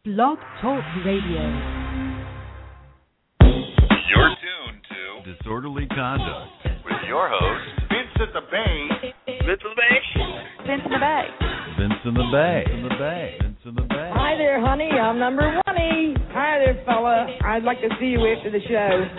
Blog Talk Radio. You're tuned to Disorderly Conduct with your host, Vince at the Bay. Vince in the Bay. Vince in the Bay. Vince in the Bay. Vince in the Bay. Vince in the Bay. Hi there, honey. I'm number 1. Hi there, fella. I'd like to see you after the show.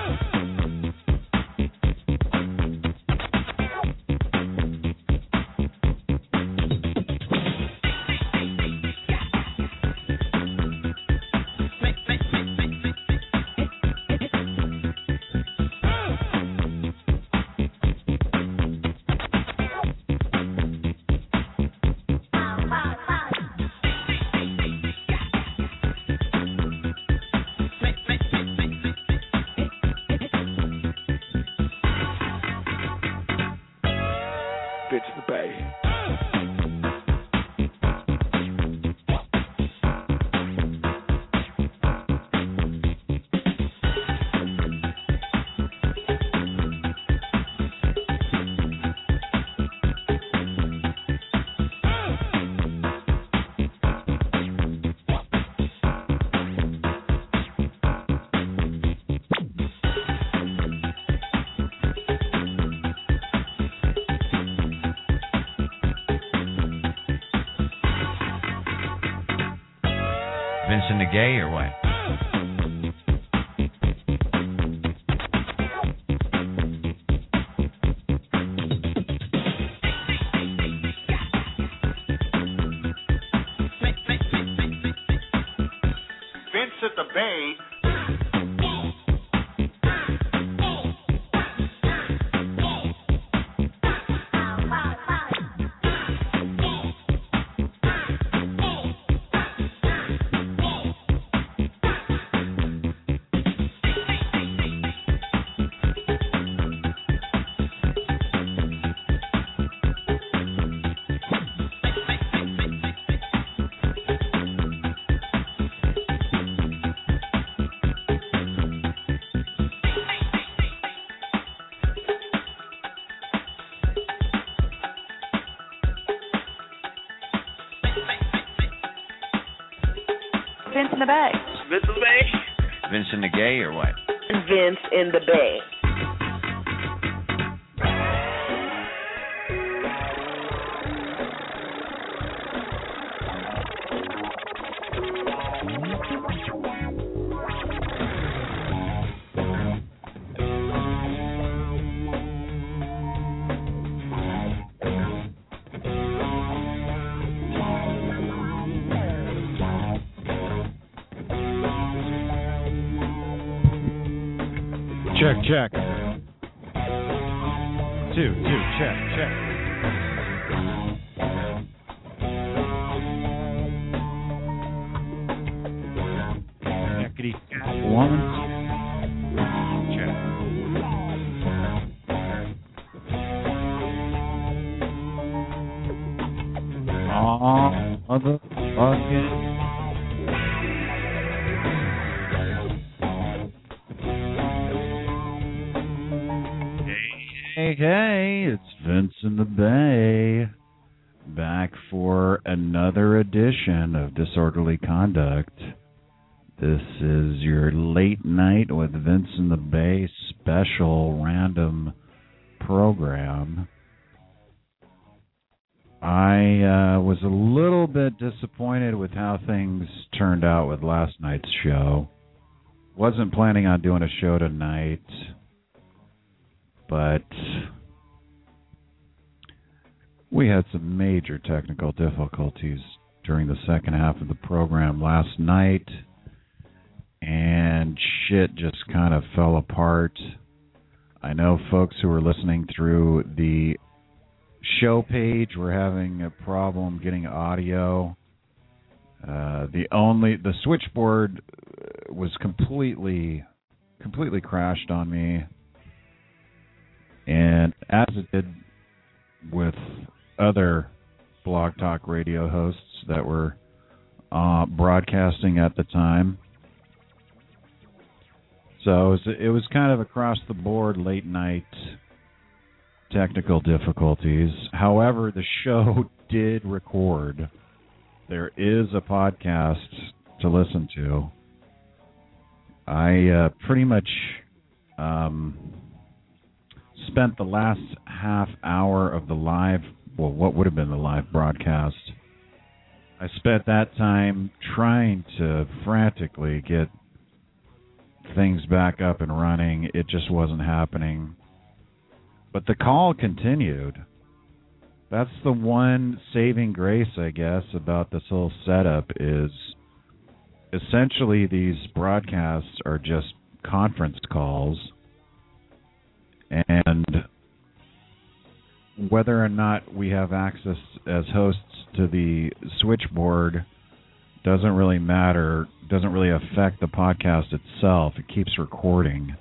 Vincent the Gay or what? Vince at the Bay. Vince in the Bay. Vince in the Bay. Vincent the Gay or what? Vince in the Bay. Check. 2, check. Checkity. 1. Check. Motherfucking. Hey, it's Vince in the Bay, back for another edition of Disorderly Conduct. This is your late night with Vince in the Bay special random program. I was a little bit disappointed with how things turned out with last night's show. Wasn't planning on doing a show tonight, but we had some major technical difficulties during the second half of the program last night, and shit just kind of fell apart. I know folks who are listening through the show page were having a problem getting audio. The switchboard was completely crashed on me. And as it did with other Blog Talk Radio hosts that were broadcasting at the time. So it was kind of across the board late night technical difficulties. However, the show did record. There is a podcast to listen to. I pretty much spent the last half hour of the live, well, what would have been the live broadcast. I spent that time trying to frantically get things back up and running. It just wasn't happening. But the call continued. That's the one saving grace, I guess, about this whole setup is essentially these broadcasts are just conference calls, and whether or not we have access as hosts to the switchboard doesn't really matter, doesn't really affect the podcast itself. It keeps recording.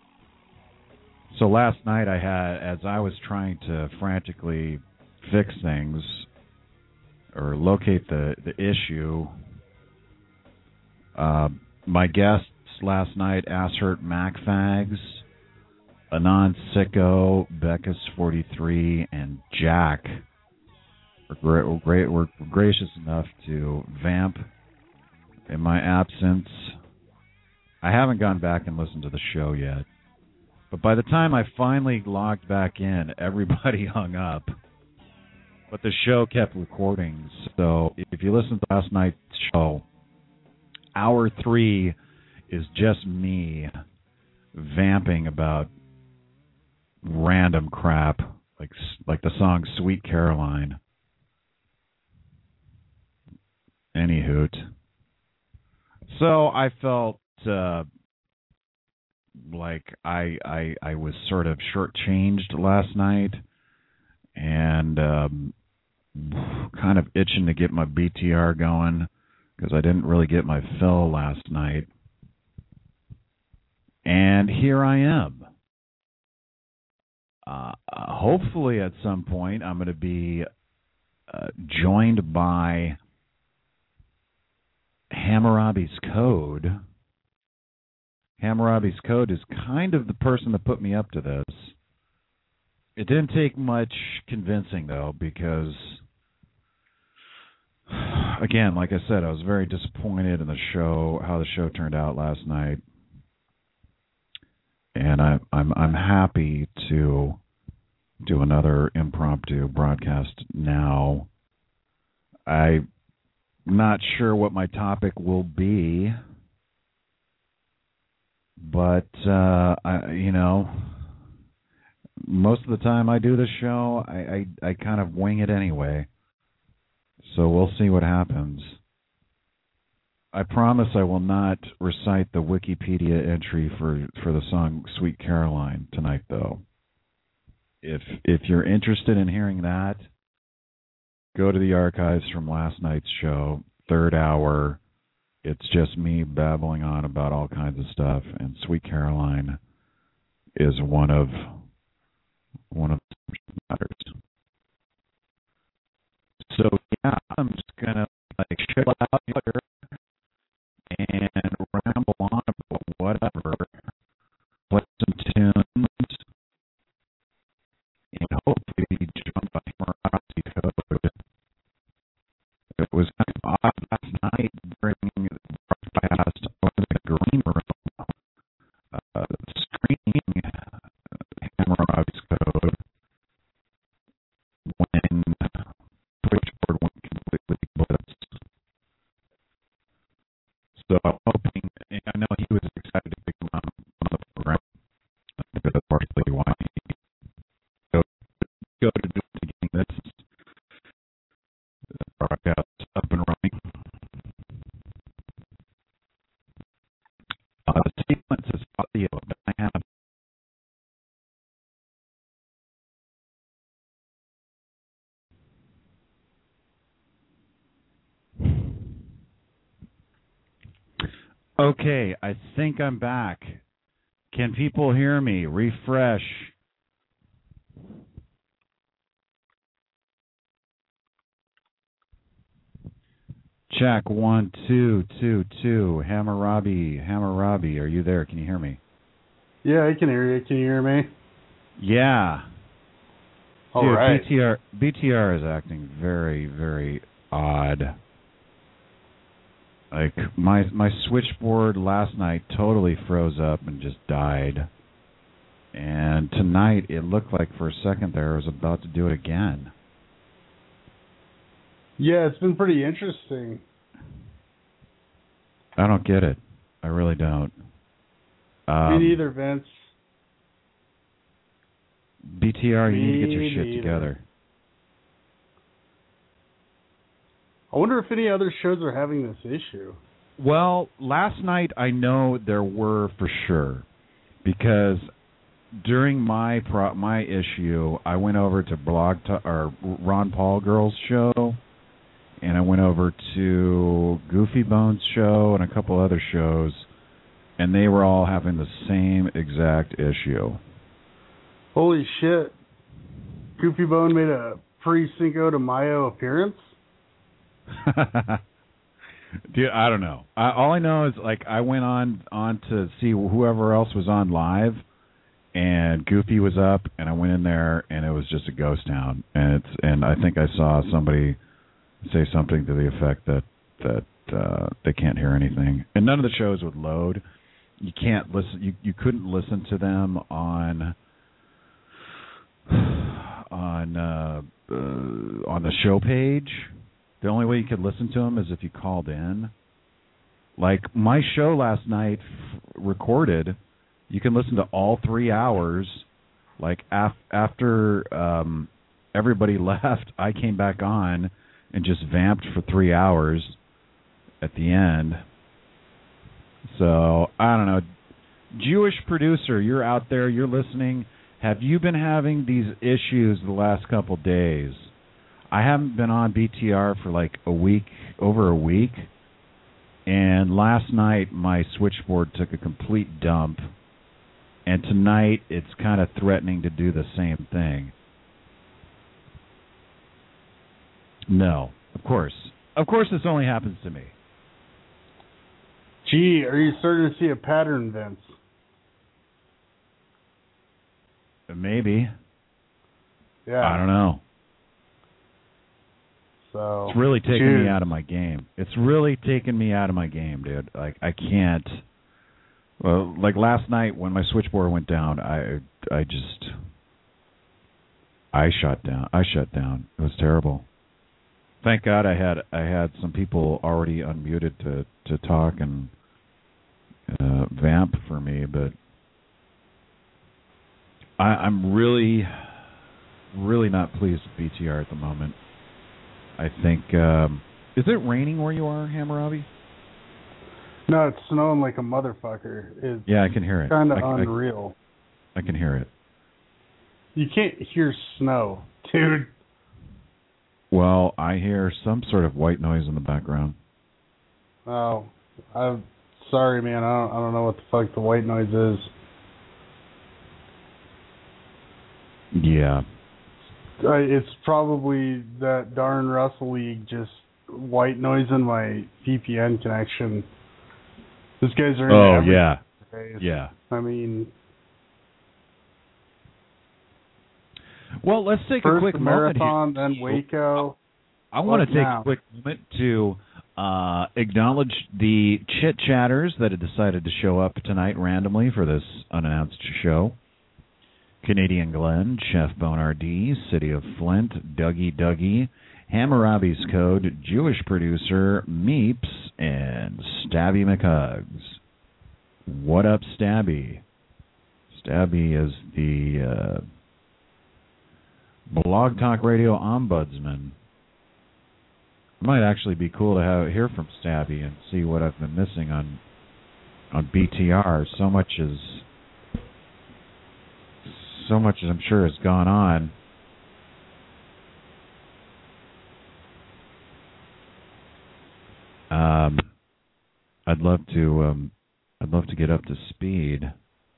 So last night I had, as I was trying to frantically fix things or locate the issue, my guests last night, Ashert MacFags, Anon Sicko, Beckus43, and Jack were gracious enough to vamp in my absence. I haven't gone back and listened to the show yet, but by the time I finally logged back in, everybody hung up. But the show kept recording, so if you listen to last night's show, Hour 3 is just me vamping about random crap, like the song Sweet Caroline. Any hoot. So I felt like I was sort of shortchanged last night, and kind of itching to get my BTR going because I didn't really get my fill last night. And here I am. Hopefully at some point I'm going to be joined by Hammurabi's Code. Hammurabi's Code is kind of the person that put me up to this. It didn't take much convincing, though, because, again, like I said, I was very disappointed in the show, how the show turned out last night. And I'm happy to do another impromptu broadcast now. I'm not sure what my topic will be, but most of the time I do the show, I kind of wing it anyway. So we'll see what happens. I promise I will not recite the Wikipedia entry for the song Sweet Caroline tonight, though. If you're interested in hearing that, go to the archives from last night's show, third hour. It's just me babbling on about all kinds of stuff, and Sweet Caroline is one of the matters. So yeah, I'm just gonna chill out here and ramble on about whatever, play some tunes, and hopefully jump by Hammurabi Code. It was kind of odd last night during the broadcast. I was in the green room screening Hammurabi's Code when Switchboard went completely blitzed. So I'm hoping, I know he was excited to come on the program. I think that's partially why he go to getting this broadcast up and running. The sequence is audio that I have. Okay, I think I'm back. Can people hear me? Refresh. Check 1 2 2 2. Hammurabi, are you there? Can you hear me? Yeah, I can hear you. Can you hear me? Yeah. All Dude, right. BTR is acting very, very odd. Like my switchboard last night totally froze up and just died. And tonight it looked like for a second there I was about to do it again. Yeah, it's been pretty interesting. I don't get it. I really don't. Me neither, Vince. BTR, you need to get your shit together. I wonder if any other shows are having this issue. Well, last night I know there were for sure, because during my issue, I went over to Ron Paul Girl's show, and I went over to Goofy Bones' show and a couple other shows, and they were all having the same exact issue. Holy shit. Goofy Bone made a pre-Cinco de Mayo appearance? Dude, I don't know. All I know is, like, I went on to see whoever else was on live, and Goofy was up, and I went in there, and it was just a ghost town. And I think I saw somebody say something to the effect that they can't hear anything. And none of the shows would load. You can't listen. You couldn't listen to them on the show page. The only way you could listen to them is if you called in. Like my show last night recorded, you can listen to all 3 hours. Like after everybody left, I came back on and just vamped for 3 hours at the end. So, I don't know. Jewish producer, you're out there, you're listening. Have you been having these issues the last couple days? I haven't been on BTR for like over a week. And last night, my switchboard took a complete dump. And tonight, it's kind of threatening to do the same thing. No, of course. Of course this only happens to me. Gee, are you starting to see a pattern, Vince? Maybe. Yeah. I don't know. So it's really taking me out of my game. It's really taking me out of my game, dude. Like I can't. Well, like last night when my switchboard went down, I shut down. It was terrible. Thank God I had some people already unmuted to talk and vamp for me, but I'm really not pleased with BTR at the moment. I think is it raining where you are, Hammurabi? No, it's snowing like a motherfucker. It's yeah, I can hear it. Kind of unreal. I can hear it. You can't hear snow, dude. Well, I hear some sort of white noise in the background. Oh, I'm sorry, man. I don't know what the fuck the white noise is. Yeah. It's probably that darn Russell League just white noise in my VPN connection. These guys are in oh, yeah. Days. Yeah. I mean... Well, let's take first a quick Marathon, moment here. Then Waco. I want to take a quick moment to acknowledge the chit-chatters that had decided to show up tonight randomly for this unannounced show. Canadian Glenn, Chef Bonardi, City of Flint, Dougie, Hammurabi's Code, Jewish Producer, Meeps, and Stabby McHugs. What up, Stabby? Stabby is the Blog Talk Radio Ombudsman. It might actually be cool to hear from Stabby and see what I've been missing on BTR. So much I'm sure has gone on. I'd love to get up to speed.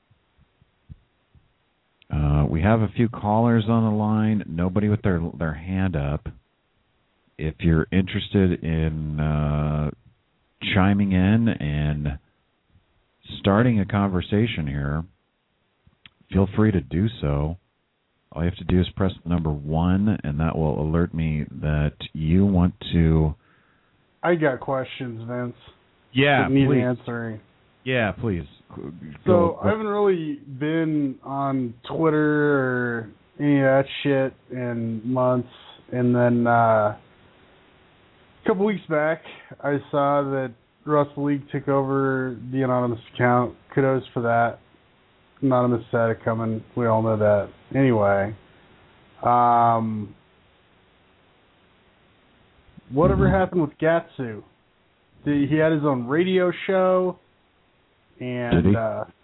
We have a few callers on the line. Nobody with their hand up. If you're interested in chiming in and starting a conversation here, feel free to do so. All you have to do is press the number 1, and that will alert me that you want to... I got questions, Vince. Yeah, that need please. answering. Yeah, please. So I haven't really been on Twitter or any of that shit in months, and then a couple weeks back, I saw that Russell League took over the anonymous account. Kudos for that. Anonymous had it coming. We all know that. Anyway, whatever happened with Gatsu? He had his own radio show, and Did he?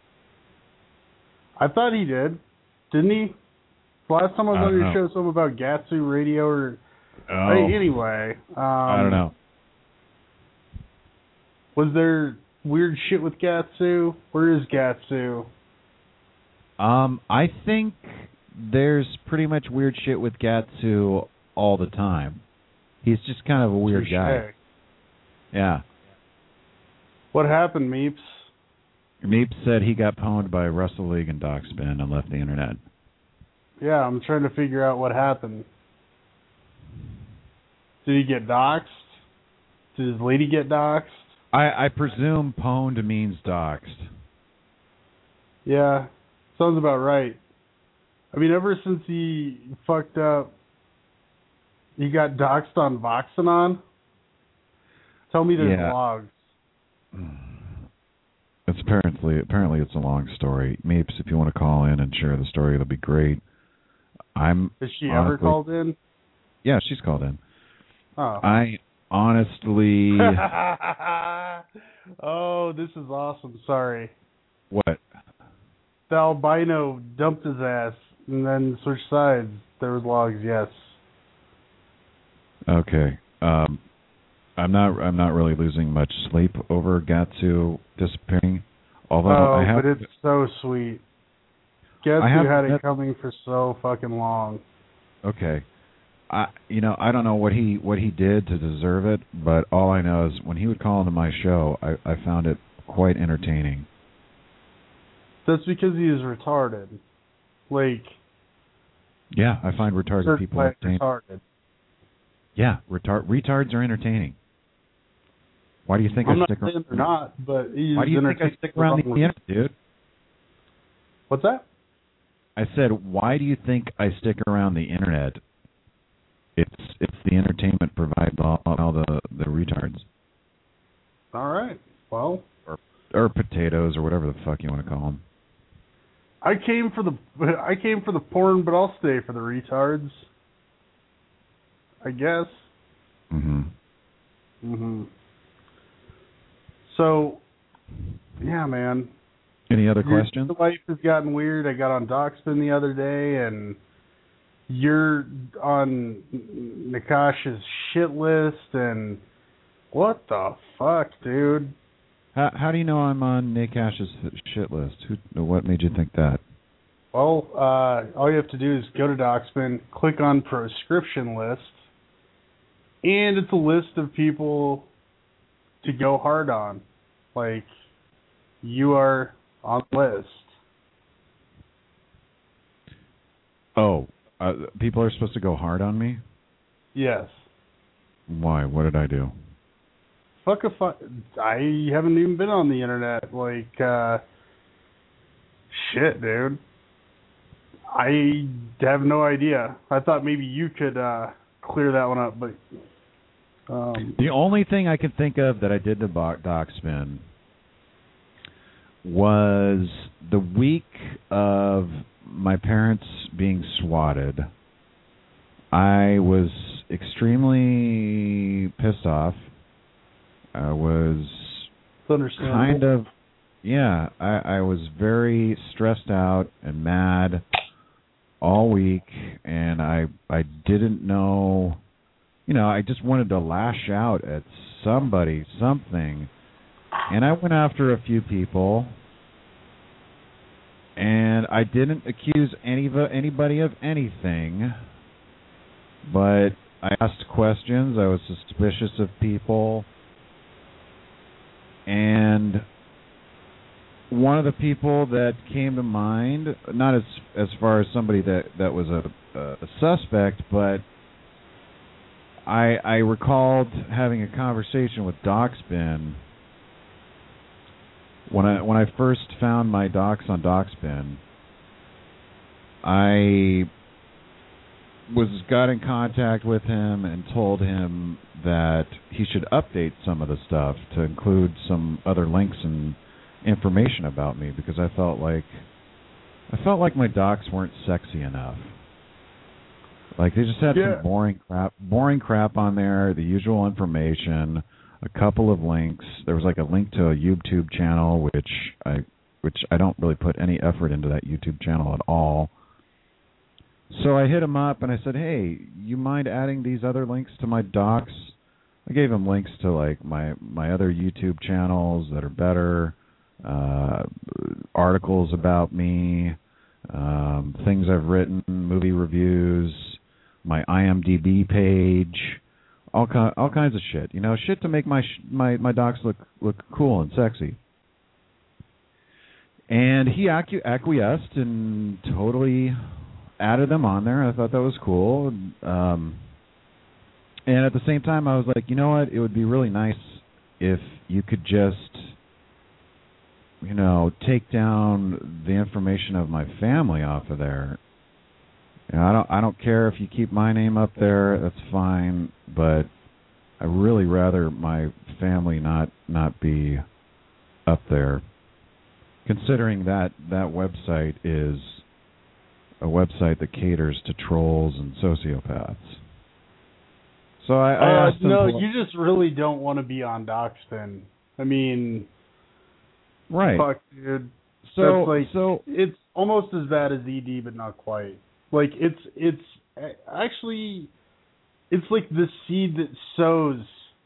I thought he did. Didn't he? Last time I was on your show, something about Gatsu Radio or... Anyway. I don't know. Was there weird shit with Gatsu? Where is Gatsu? I think there's pretty much weird shit with Gatsu all the time. He's just kind of a weird guy. Yeah. What happened, Meeps? Meeps said he got pwned by Russell League and Docspin and left the internet. Yeah, I'm trying to figure out what happened. Did he get doxxed? Did his lady get doxxed? I presume pwned means doxed. Yeah, sounds about right. I mean, ever since he fucked up, he got doxxed on Voxanon. Tell me there's logs. It's apparently it's a long story. Meeps, if you want to call in and share the story, it'll be great. Has she ever called in? Yeah, she's called in. Oh. I honestly... Oh, this is awesome. Sorry. What? The albino dumped his ass and then switched sides. There was logs, yes. Okay. I'm not really losing much sleep over Gatsu disappearing. Although but it's so sweet. Gatsu had it coming for so fucking long. Okay. I don't know what he did to deserve it, but all I know is when he would call into my show, I found it quite entertaining. That's because he is retarded. Like, yeah, I find retarded people entertaining. Retarded. Yeah, retards are entertaining. Why do you think I'm I stick around? not saying they're not, but he's why do you think I stick around the internet, dude? What's that? I said, why do you think I stick around the internet? It's the entertainment provided by all the retards. All right. Well, or potatoes or whatever the fuck you want to call them. I came for the porn, but I'll stay for the retards. I guess. So, yeah, man. Any other questions? The life has gotten weird. I got on Docspin the other day, and you're on Nakash's shit list, and what the fuck, dude? How do you know I'm on Nakash's shit list? What made you think that? Well, all you have to do is go to Docspin, click on proscription list, and it's a list of people to go hard on. Like, you are on the list. Oh, people are supposed to go hard on me? Yes. Why? What did I do? I haven't even been on the internet. Like, shit, dude. I have no idea. I thought maybe you could clear that one up, but... the only thing I can think of that I did to Docspin was the week of my parents being swatted. I was extremely pissed off. I was kind of, yeah, I was very stressed out and mad all week, and I didn't know, I just wanted to lash out at somebody, something, and I went after a few people, and I didn't accuse anybody of anything, but I asked questions. I was suspicious of people. And one of the people that came to mind, not as far as somebody that was a suspect, but I recalled having a conversation with Docspin when I first found my docs on Docspin, I got in contact with him and told him that he should update some of the stuff to include some other links and information about me, because I felt like my docs weren't sexy enough. Like, they just had some boring crap on there, the usual information, a couple of links. There was like a link to a YouTube channel, which I don't really put any effort into that YouTube channel at all. So I hit him up and I said, "Hey, you mind adding these other links to my docs?" I gave him links to like my other YouTube channels that are better, articles about me, things I've written, movie reviews, my IMDb page, all kinds of shit. You know, shit to make my docs look cool and sexy. And he acquiesced and totally added them on there. I thought that was cool. And at the same time, I was like, you know what? It would be really nice if you could just, you know, take down the information of my family off of there. You know, I don't care if you keep my name up there. That's fine. But I really rather my family not be up there, considering that website is a website that caters to trolls and sociopaths. So I asked him, no, you just really don't want to be on Docspin. I mean, right? Fuck, dude. So it's almost as bad as ED, but not quite. Like it's actually like the seed that sows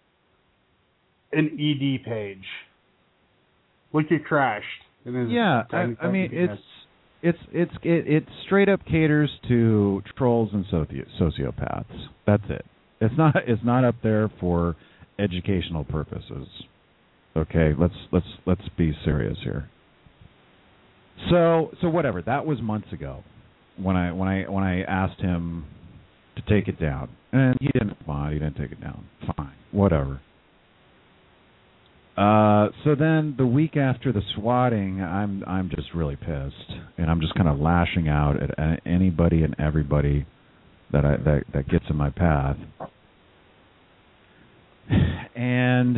an ED page. Like it crashed. Yeah, I mean it straight up caters to trolls and sociopaths. That's it. It's not up there for educational purposes. Okay, let's be serious here. So whatever. That was months ago when I asked him to take it down, and he didn't respond. He didn't take it down. Fine, whatever. So then the week after the swatting, I'm just really pissed, and I'm just kind of lashing out at anybody and everybody that gets in my path. And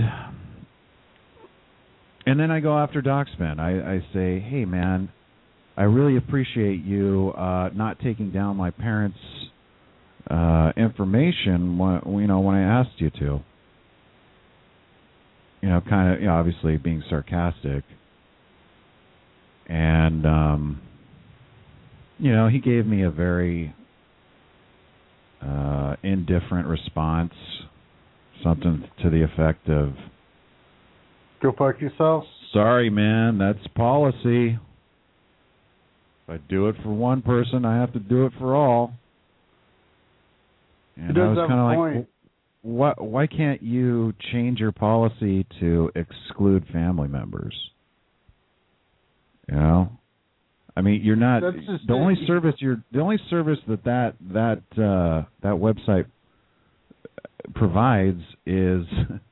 then I go after Docspin. I say, "Hey man, I really appreciate you not taking down my parents' information when I asked you to." You know, kind of, you know, obviously being sarcastic. And, you know, he gave me a very indifferent response, something to the effect of, "Go fuck yourself." "Sorry, man, that's policy. If I do it for one person, I have to do it for all." And I was kind of like, why can't you change your policy to exclude family members? You know, I mean, you're not the only service that website provides is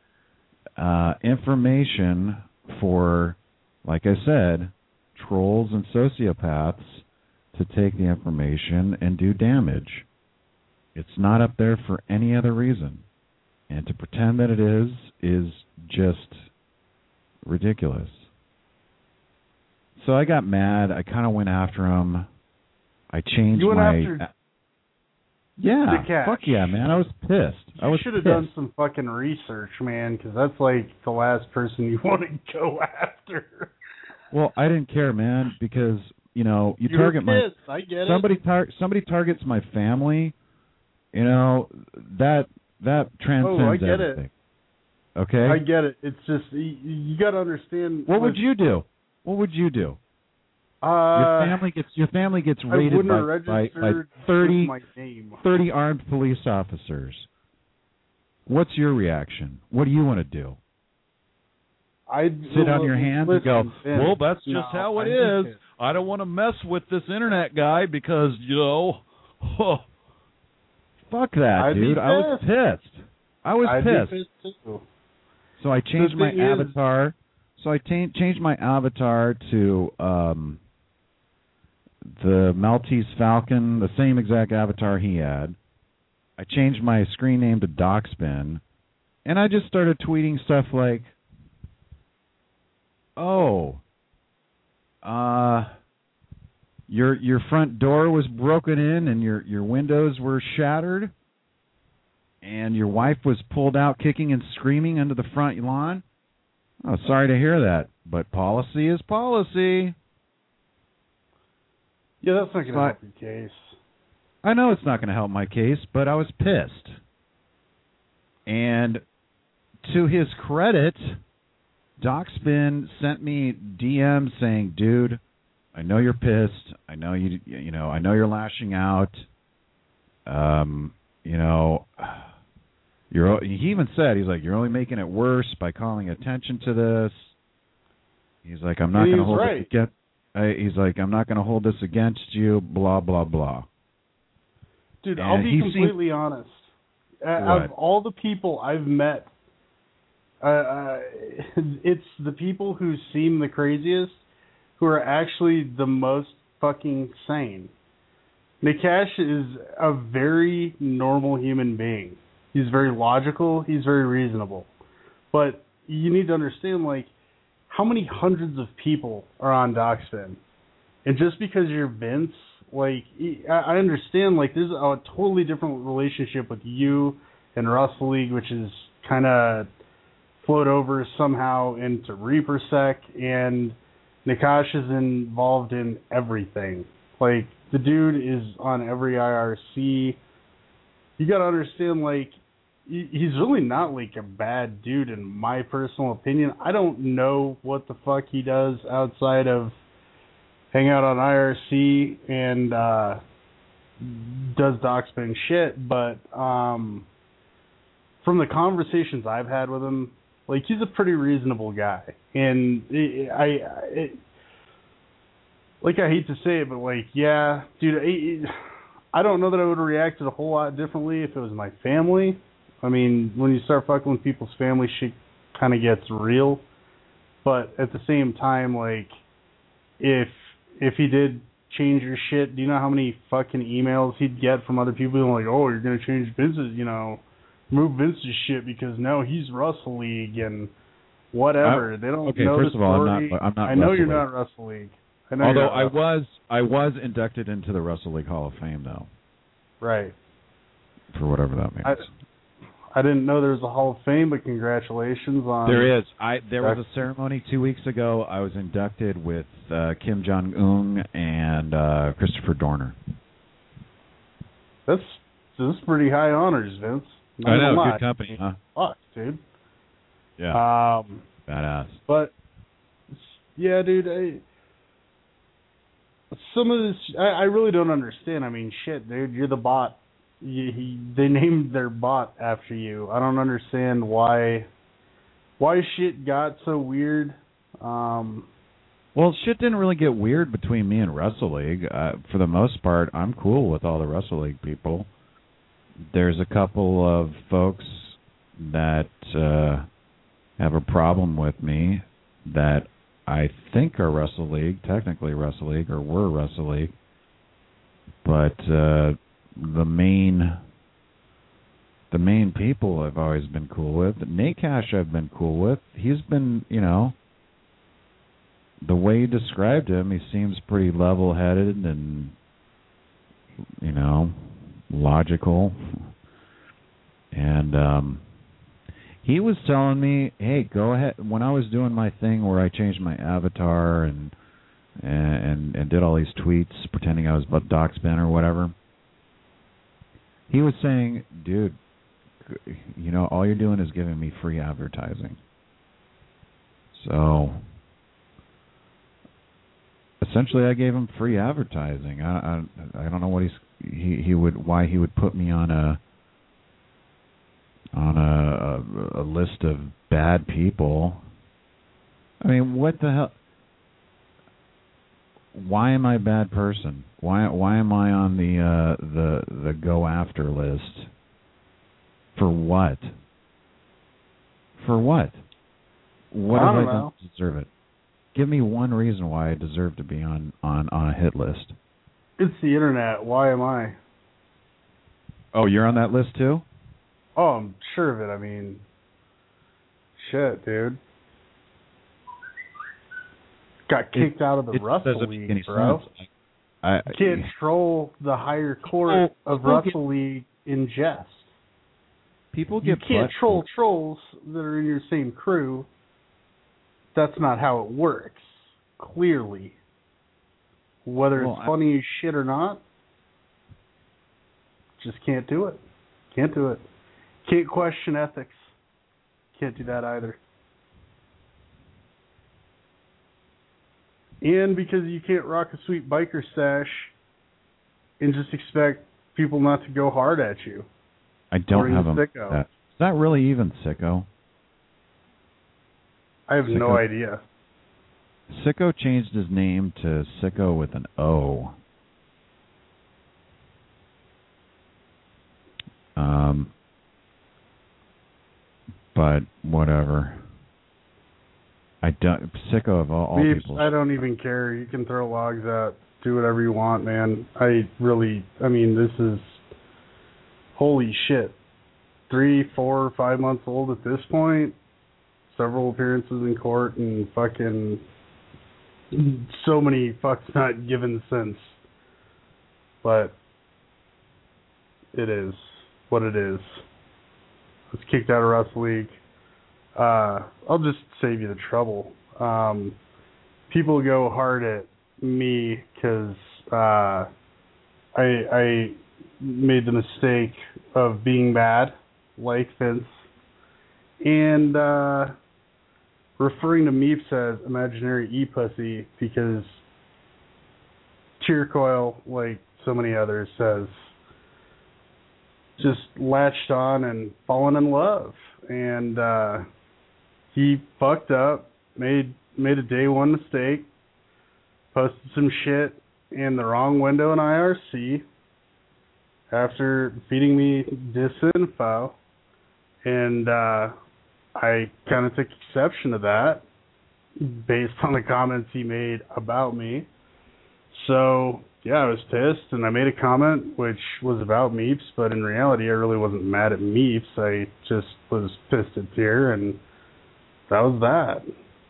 information for, like I said, trolls and sociopaths to take the information and do damage. It's not up there for any other reason. And to pretend that it is just ridiculous. So I got mad. I kind of went after him. I changed Yeah, fuck yeah, man. I was pissed. You should have done some fucking research, man, because that's like the last person you want to go after. Well, I didn't care, man, because, you know, you target pissed. I get somebody targets my family, you know, that transcends everything. It. Okay? I get it. It's just, you got to understand. What would you do? Your family gets raided by 30 armed police officers. What's your reaction? What do you want to do? I'd sit on your hands and go, "Well, that's just how it is. I don't want to mess with this internet guy because, you know, fuck that, dude. I was pissed. I'd be pissed too. So I changed my avatar So I changed my avatar to the Maltese Falcon, the same exact avatar he had. I changed my screen name to Docspin, and I just started tweeting stuff like, "Oh, your front door was broken in and your windows were shattered, and your wife was pulled out kicking and screaming under the front lawn. Oh, sorry to hear that, but policy is policy." Yeah, that's not going to help your case. I know it's not going to help my case, but I was pissed. And to his credit, Docspin sent me DMs saying, "Dude, I know you're pissed. I know I know you're lashing out. He even said, he's like, you're only making it worse by calling attention to this." He's like, "I'm not going to hold it against." He's like, "I'm not going to hold this against you." Blah blah blah. Dude, And I'll be completely honest. Out of all the people I've met, it's the people who seem the craziest who are actually the most fucking sane. Nakash is a very normal human being. He's very logical. He's very reasonable. But you need to understand, like, how many hundreds of people are on Docspin? And just because you're Vince, like, I understand, like, there's a totally different relationship with you and Russell League, which is kind of flowed over somehow into ReaperSec, and Nakash is involved in everything. Like, the dude is on every IRC. You got to understand, like, he's really not, like, a bad dude in my personal opinion. I don't know what the fuck he does outside of hang out on IRC and does Docspin shit, but from the conversations I've had with him, like, he's a pretty reasonable guy. And I hate to say it, but, like, yeah, dude, I don't know that I would have reacted a whole lot differently if it was my family. I mean, when you start fucking with people's family, shit kind of gets real. But at the same time, like, if he did change your shit, do you know how many fucking emails he'd get from other people like, "Oh, you're going to change Vince's, move Vince's shit because now he's Russell League and whatever." They don't know first the of all, story. I'm not I know Russell you're League. not Russell League. Although I was inducted into the Russell League Hall of Fame, though. Right. For whatever that means. I didn't know there was a Hall of Fame, but congratulations on... There is. There was a ceremony 2 weeks ago. I was inducted with Kim Jong-un and Christopher Dorner. That's pretty high honors, Vince. I know, good company, huh? Fuck, dude. Yeah. Badass. But, yeah, dude, some of this, I really don't understand. I mean, shit, dude, you're the bot. They named their bot after you. I don't understand why shit got so weird. Well, shit didn't really get weird between me and Russell League. For the most part, I'm cool with all the Russell League people. There's a couple of folks that have a problem with me that I think are Russell League, technically Russell League, or were Russell League. But the main people I've always been cool with. Nakash I've been cool with. He's been, the way you described him, he seems pretty level-headed and, logical. And he was telling me, hey, go ahead. When I was doing my thing where I changed my avatar and did all these tweets pretending I was Docspin or whatever, he was saying, dude, all you're doing is giving me free advertising. So essentially, I gave him free advertising. I don't know what why he would put me on a list of bad people. I mean, what the hell? Why am I a bad person? Why am I on the go after list? For what? For what? What I have don't I done know. to deserve it? Give me one reason why I deserve to be on a hit list. It's the internet. Why am I? Oh, you're on that list too? Oh, I'm sure of it. I mean, shit, dude. Got kicked out of the Russell doesn't make League, any bro. sense. You can't troll the higher court of Russell League in jest. People You get can't troll trolls that are in your same crew. That's not how it works. Clearly. Whether it's funny as shit or not, just can't do it. Can't do it. Can't question ethics. Can't do that either. And because you can't rock a sweet biker stash and just expect people not to go hard at you. I don't have Sicko. Is that really even Sicko? I have no Sicko. idea. Sicko changed his name to Sicko with an O. But whatever. I don't. Sicko of all people. I don't even care. You can throw logs out. Do whatever you want, man. I mean, this is holy shit. 3, 4, 5 months old at this point. Several appearances in court and fucking so many fucks not given since. But it is what it is. I was kicked out of Russell League. I'll just save you the trouble. People go hard at me because I made the mistake of being bad, like Vince, and referring to Meeps as imaginary e-pussy because Cheercoil, like so many others, says just latched on and fallen in love. And he fucked up, made a day one mistake, posted some shit in the wrong window in IRC after feeding me disinfo, and I kind of took exception to that based on the comments he made about me. So, yeah, I was pissed, and I made a comment which was about Meeps, but in reality I really wasn't mad at Meeps. I just was pissed at Tier, and that was that.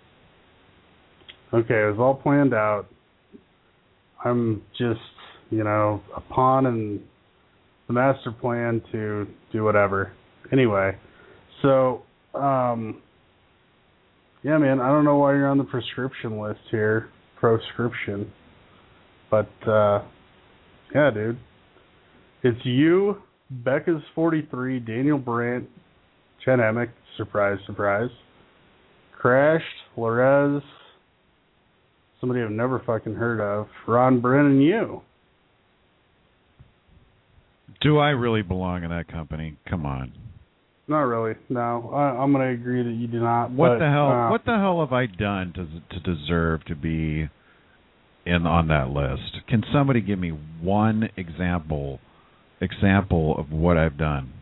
Okay, it was all planned out. I'm just, a pawn in the master plan to do whatever. Anyway, so, yeah, man, I don't know why you're on the prescription list here. Proscription. But, yeah, dude. It's you, Becca's 43, Daniel Brandt, Chen Emick, surprise, surprise, Crashed, Flores, somebody I've never fucking heard of, Ron Brennan, and you. Do I really belong in that company? Come on. Not really. No, I'm going to agree that you do not. What the hell? What the hell have I done to deserve to be on that list? Can somebody give me one example of what I've done?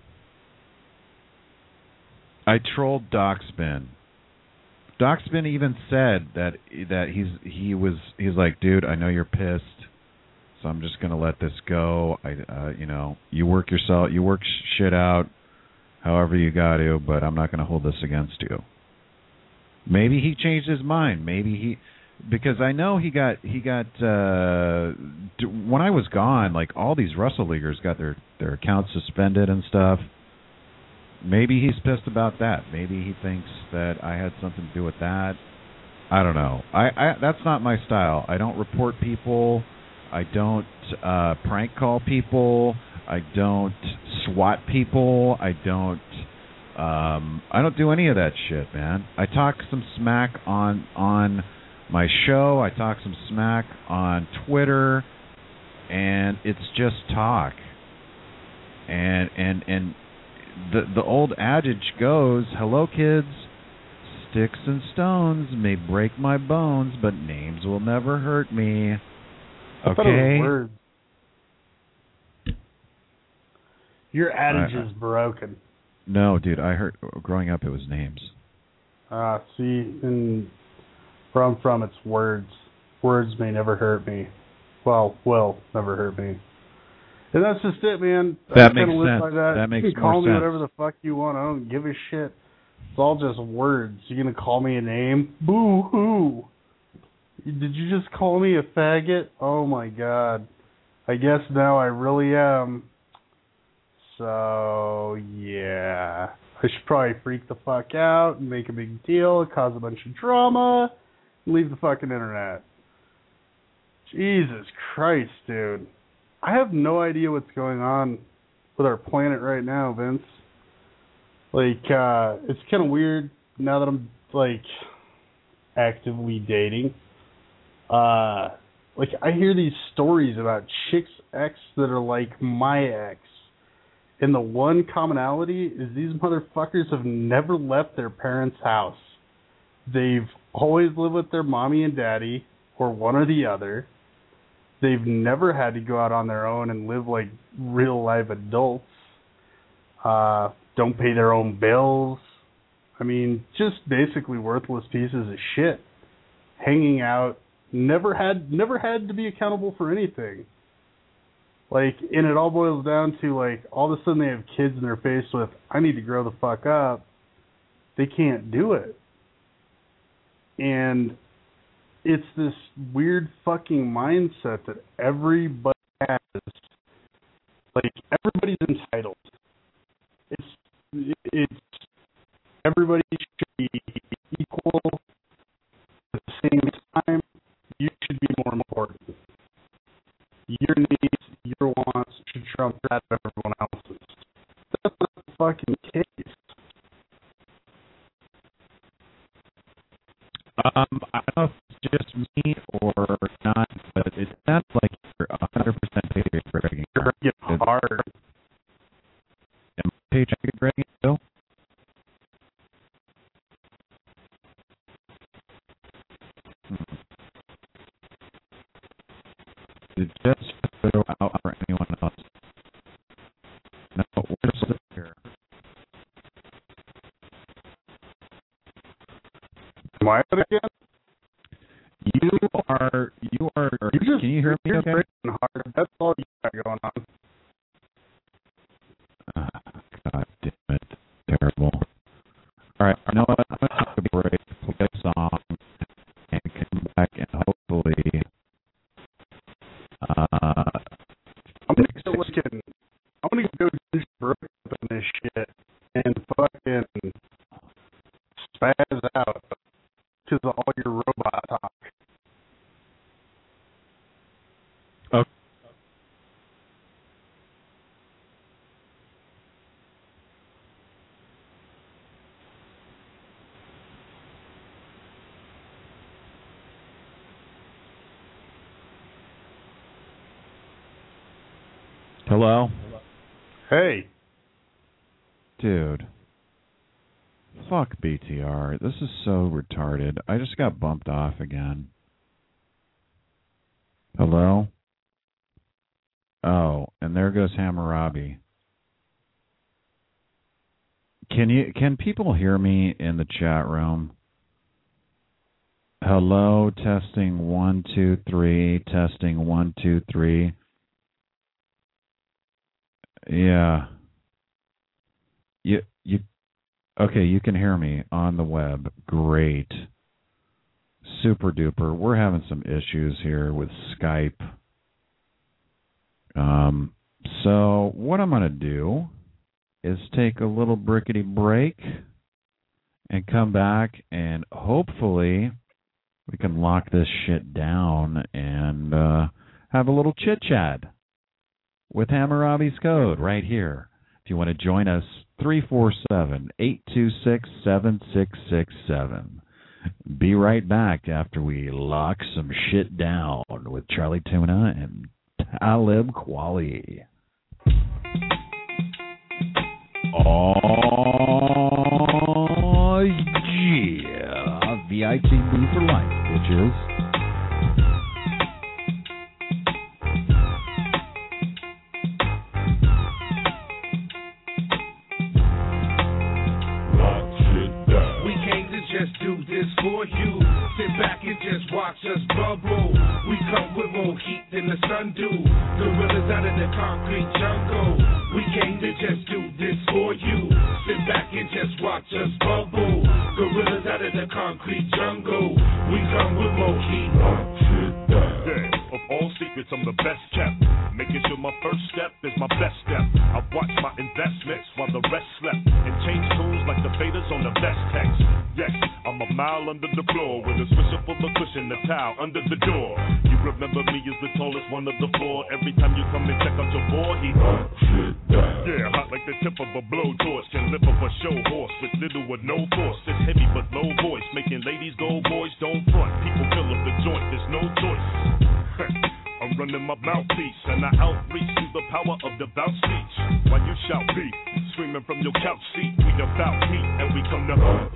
I trolled Docspin. Docspin even said that he's like, dude, I know you're pissed, so I'm just gonna let this go. You work shit out, however you got to, but I'm not gonna hold this against you. Maybe he changed his mind. Because I know he got when I was gone, like all these Russell Leaguers got their accounts suspended and stuff. Maybe he's pissed about that. Maybe he thinks that I had something to do with that. I don't know. I that's not my style. I don't report people. I don't prank call people. I don't SWAT people. I don't do any of that shit, man. I talk some smack on my show. I talk some smack on Twitter, and it's just talk. And the old adage goes, "Hello, kids. Sticks and stones may break my bones, but names will never hurt me." Okay. I thought it was words. Your adage is broken. No, dude. I heard growing up it was names. See, and where I'm from, it's words. Words may never hurt me. Well, will never hurt me. And that's just it, man. That makes sense. By that. That makes you can more call me sense. whatever the fuck you want. I don't give a shit. It's all just words. You're going to call me a name? Boo-hoo. Did you just call me a faggot? Oh, my God. I guess now I really am. So, yeah. I should probably freak the fuck out and make a big deal, cause a bunch of drama, and leave the fucking internet. Jesus Christ, dude. I have no idea what's going on with our planet right now, Vince. Like, it's kind of weird now that I'm, like, actively dating. Like, I hear these stories about chicks' ex that are like my ex. And the one commonality is these motherfuckers have never left their parents' house. They've always lived with their mommy and daddy, or one or the other. They've never had to go out on their own and live like real-life adults. Don't pay their own bills. I mean, just basically worthless pieces of shit. Hanging out. Never had to be accountable for anything. Like, and it all boils down to, like, all of a sudden they have kids and they're faced with, I need to grow the fuck up. They can't do it. And it's this weird fucking mindset that everybody has. Like, everybody's entitled. It's everybody should be equal. At the same time, you should be more important. Your needs, your wants should trump that of everyone else's. That's not the fucking case. I don't know if it's just me or not, but it sounds like you're 100% paycheck breaking. You're getting hard. Am I paycheck breaking still? It just go out for anyone else. No, we're still here. Am I out again? You are, can you hear me okay? Breaking hard. That's all you got going on. God damn it. Terrible. All right, you know what? I'm going to take a break, play a song, and come back and hopefully... I'm gonna go broke up in this shit and fucking spaz out because of all your robot talk. Okay. Hello? Hey. Dude. Fuck BTR. This is so retarded. I just got bumped off again. Hello? Oh, and there goes Hammurabi. Can people hear me in the chat room? Hello, testing 1 2 3, testing 1 2 3. Yeah. Okay, you can hear me on the web. Great. Super duper. We're having some issues here with Skype. So what I'm going to do is take a little brickety break and come back, and hopefully we can lock this shit down and have a little chit-chat with Hammurabi's Code right here. If you want to join us, 347-826-7667. Be right back after we lock some shit down with Charlie Tuna and Talib Kweli. Oh, yeah. VITB for life, bitches. to just watch us bubble. We come with more heat than the sun do. Gorillas out of the concrete jungle. We came to just do this for you. Sit back and just watch us bubble. Gorillas out of the concrete jungle. We come with more heat. Yeah, of all secrets, I'm the best kept. Making sure my first step is my best step. I watch my investments while the rest slept. And change tools like the faders on the best text. Yes, I'm a mile under the floor with a swisher full of cushion, a towel under the door. You remember me as the tallest one of the four. Every time you come and check out your boy, he yeah, hot like the tip of a blowtorch. Can lift up a show horse with little or no force. It's heavy but low voice, making ladies go, boys don't front. People fill up the joint, there's no choice. I'm running my mouthpiece and I outreach through the power of devout speech. While you shout beat, screaming from your couch seat, we about heat and we come to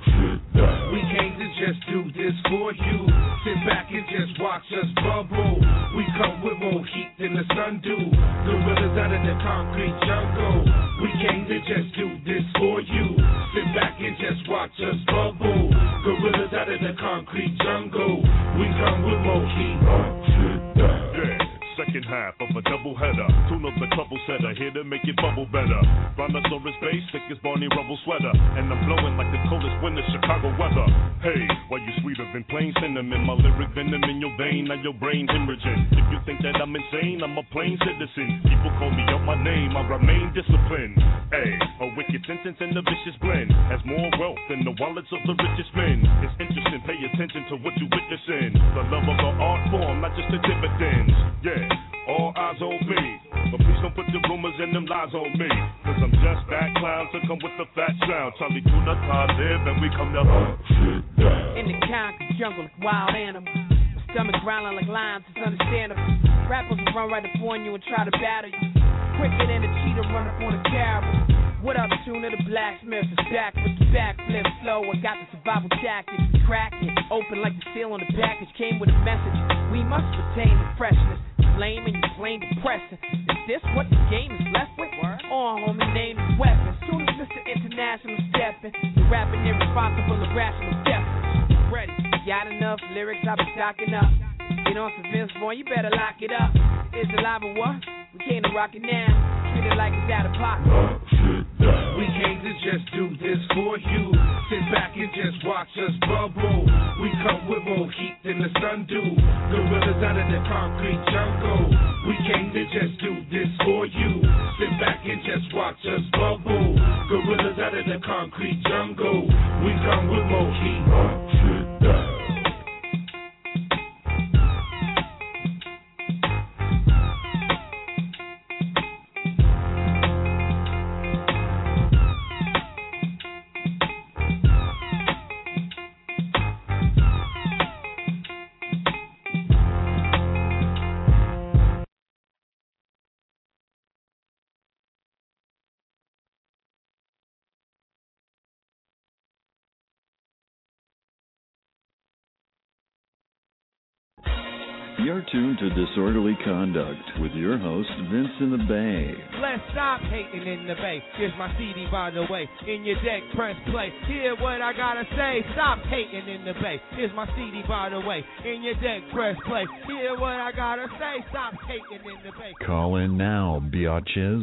we came to just do this for you. Sit back and just watch us bubble. We come with more heat than the sun do. Gorillas out of the concrete jungle. We came to just do this for you. Sit back and just watch us bubble. Gorillas out of the concrete jungle. We come with more heat. Yeah. Second half of a double header. Tune up the trouble setter, here to make it bubble better. Brontosaurus base, thick as Barney Rubble sweater. And I'm blowing like the coldest winter Chicago weather. Hey, why you sweeter than plain cinnamon? My lyric venom in your vein, now your brain hemorrhaging. If you think that I'm insane, I'm a plain citizen. People call me out my name, I remain disciplined. Hey, a wicked sentence and a vicious blend has more wealth than the wallets of the richest men. It's interesting, pay attention to what you witnessing. The love of the art form, not just the dividends. Yeah. All eyes on me, but please don't put the rumors and them lies on me. Cause I'm just that clown to come with the fat sound. Charlie Tuna, Todd live, and we come to in the concrete jungle like wild animals. Stomach growling like lions, it's understandable. Rappers will run right up on you and try to battle you. Quicker than a cheetah run up on a caribou. What up, Tuna the blacksmith? Is back with the backflip flow. I got the survival tactics. Crack it, open like the seal on the package. Came with a message. We must retain the freshness. Lame and you plain depressing. Is this what the game is left with? On, homie, name is weapon. Soon as Mr. International stepping, the rapping irresponsible, irrational deafness. Ready? Got enough lyrics? I've been stocking up. Get on some Vince Vaughn, you better lock it up. Is it live or what? We came to rock it now. Treat it like it's out of pocket. We came to just do this for you. Sit back and just watch us bubble. We come with more heat than the sun do. Gorillas out of the concrete jungle. We came to just do this for you. Sit back and just watch us bubble. Gorillas out of the concrete jungle. We come with more heat. You're tuned to Disorderly Conduct with your host, Vince in the Bay. Let's stop hating in the Bay. Here's my CD, by the way. In your deck, press play. Hear what I gotta say. Stop hating in the Bay. Here's my CD, by the way. In your deck, press play. Hear what I gotta say. Stop hating in the Bay. Call in now, biatches.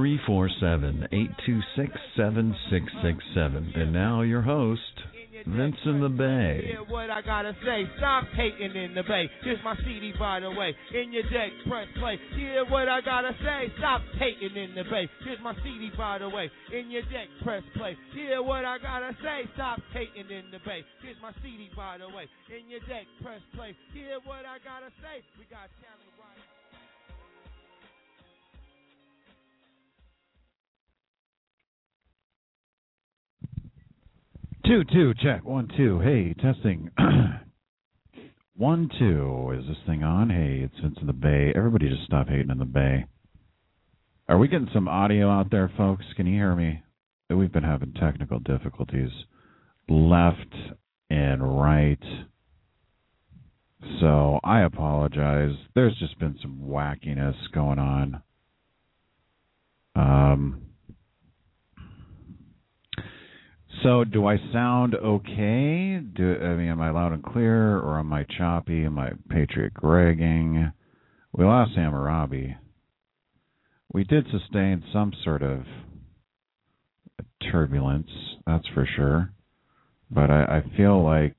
347-826-7667. And now your host, Vince in the Bay. Hear what I gotta say. Stop hating in the Bay. Here's my CD, by the way. In your deck, press play. Hear what I gotta say. Stop hating in the Bay. Here's my CD, by the way. In your deck, press play. Hear what I gotta say. Stop hating in the Bay. Here's my CD, by the way. In your deck, press play. Hear what I gotta say. We got talent right. 2-2, check. 1-2. Hey, testing. 1-2. Is this thing on? Hey, it's Vince in the Bay. Everybody just stop hating in the Bay. Are we getting some audio out there, folks? Can you hear me? We've been having technical difficulties left and right. So I apologize. There's just been some wackiness going on. So, do I sound okay? Am I loud and clear, or am I choppy? Am I Patriot Gregging? We lost Hammurabi. We did sustain some sort of turbulence, that's for sure. But I feel like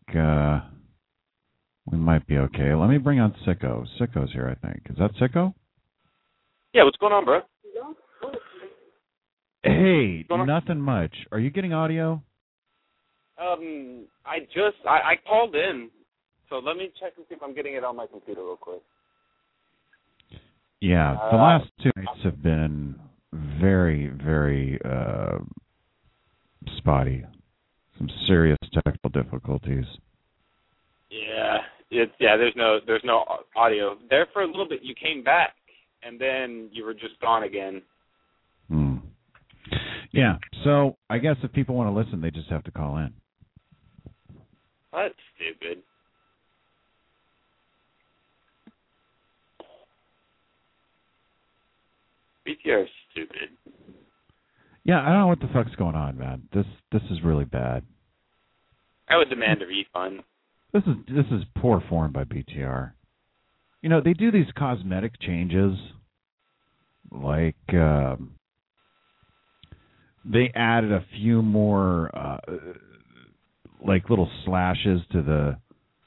we might be okay. Let me bring on Sicko. Sicko's here, I think. Is that Sicko? Yeah, what's going on, bro? Hey, nothing much. Are you getting audio? I called in, so let me check and see if I'm getting it on my computer real quick. Yeah, the last 2 nights have been very, very spotty. Some serious technical difficulties. Yeah, there's no audio. There for a little bit, you came back, and then you were just gone again. Yeah, so I guess if people want to listen, they just have to call in. That's stupid. BTR is stupid. Yeah, I don't know what the fuck's going on, man. This is really bad. I would demand a refund. This is poor form by BTR. You know, they do these cosmetic changes, like they added a few more like little slashes to the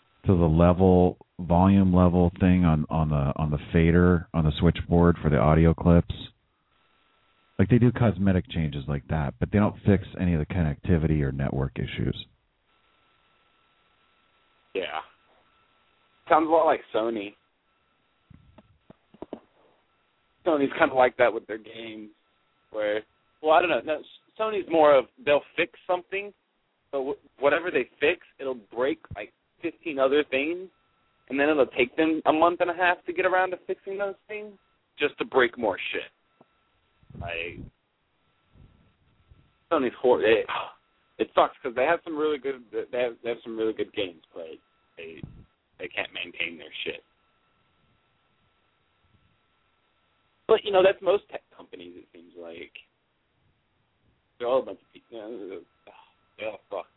volume level thing on the fader on the switchboard for the audio clips. Like they do cosmetic changes like that, but they don't fix any of the connectivity or network issues. Yeah. Sounds a lot like Sony. Sony's kind of like that with their games, where, well, I don't know. No, Sony's more of, they'll fix something, but whatever they fix, it'll break like 15 other things, and then it'll take them a month and a half to get around to fixing those things, just to break more shit. Like, Sony's horrible. It sucks because they have some really good. They have some really good games, but they can't maintain their shit. But you know, that's most tech companies. It seems like they're all a bunch of people. You know, they're all fucked.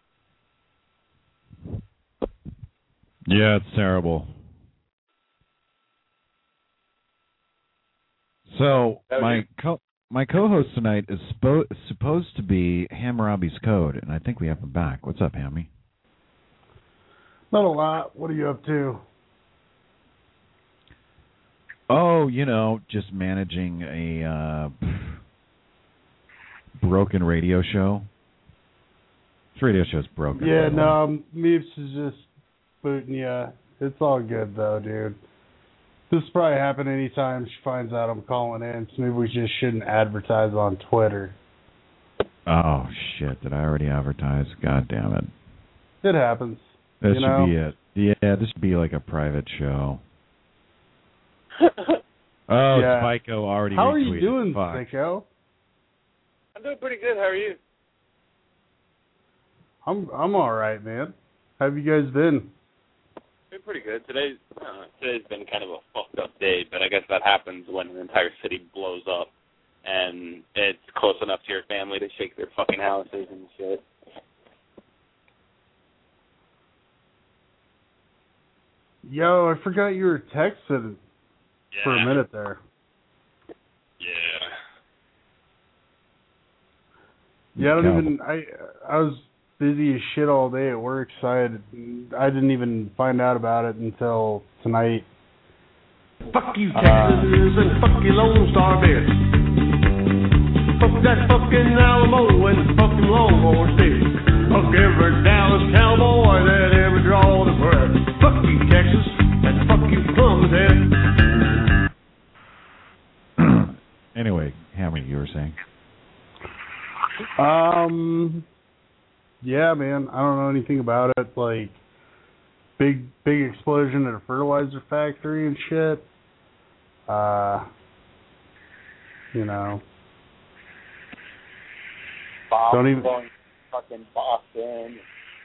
Yeah, it's terrible. So my co-host tonight is supposed to be Hammurabi's Code, and I think we have him back. What's up, Hammy? Not a lot. What are you up to? Oh, you know, just managing a broken radio show. This radio show's broken. Yeah, no, Meeps is just booting you. It's all good, though, dude. This will probably happen anytime she finds out I'm calling in, so maybe we just shouldn't advertise on Twitter. Oh, shit. Did I already advertise? God damn it. It happens. This should be it. Yeah, this should be like a private show. Oh, yeah. Spyco already How retweeted. are you doing, Spyco? I'm doing pretty good. How are you? I'm all right, man. How have you guys been? Been pretty good. Today's been kind of a fucked up day, but I guess that happens when an entire city blows up and it's close enough to your family to shake their fucking houses and shit. Yo, I forgot you were texting for a minute there. Yeah, I was busy as shit all day at work, so I didn't even find out about it until tonight. Fuck you, Texas, and fuck you, Lone Star Bears. Fuck that fucking Alamo and fucking Longhorn State. Fuck every Dallas Cowboy that ever draw the breath. Fuck you, Texas, and fuck you, Columbus Head. Anyway, Hammer, you were saying? Yeah, man, I don't know anything about it. Like, big explosion at a fertilizer factory and shit. You know. Don't even. Fucking Boston.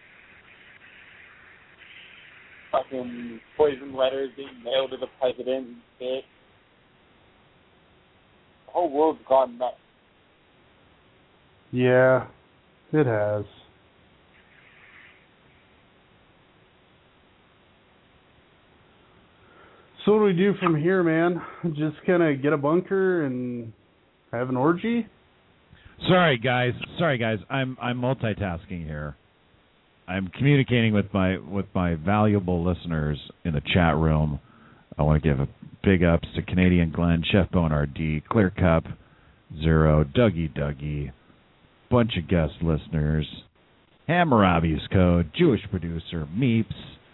Fucking poison letters being mailed to the president and shit. The whole world's gone nuts. Yeah. It has. So what do we do from here, man? Just kind of get a bunker and have an orgy? Sorry, guys. I'm multitasking here. I'm communicating with my valuable listeners in the chat room. I want to give a big ups to Canadian Glenn, Chef Bonard D, Clear Cup, Zero, Dougie, bunch of guest listeners, Hammurabi's Code, Jewish producer, Meeps,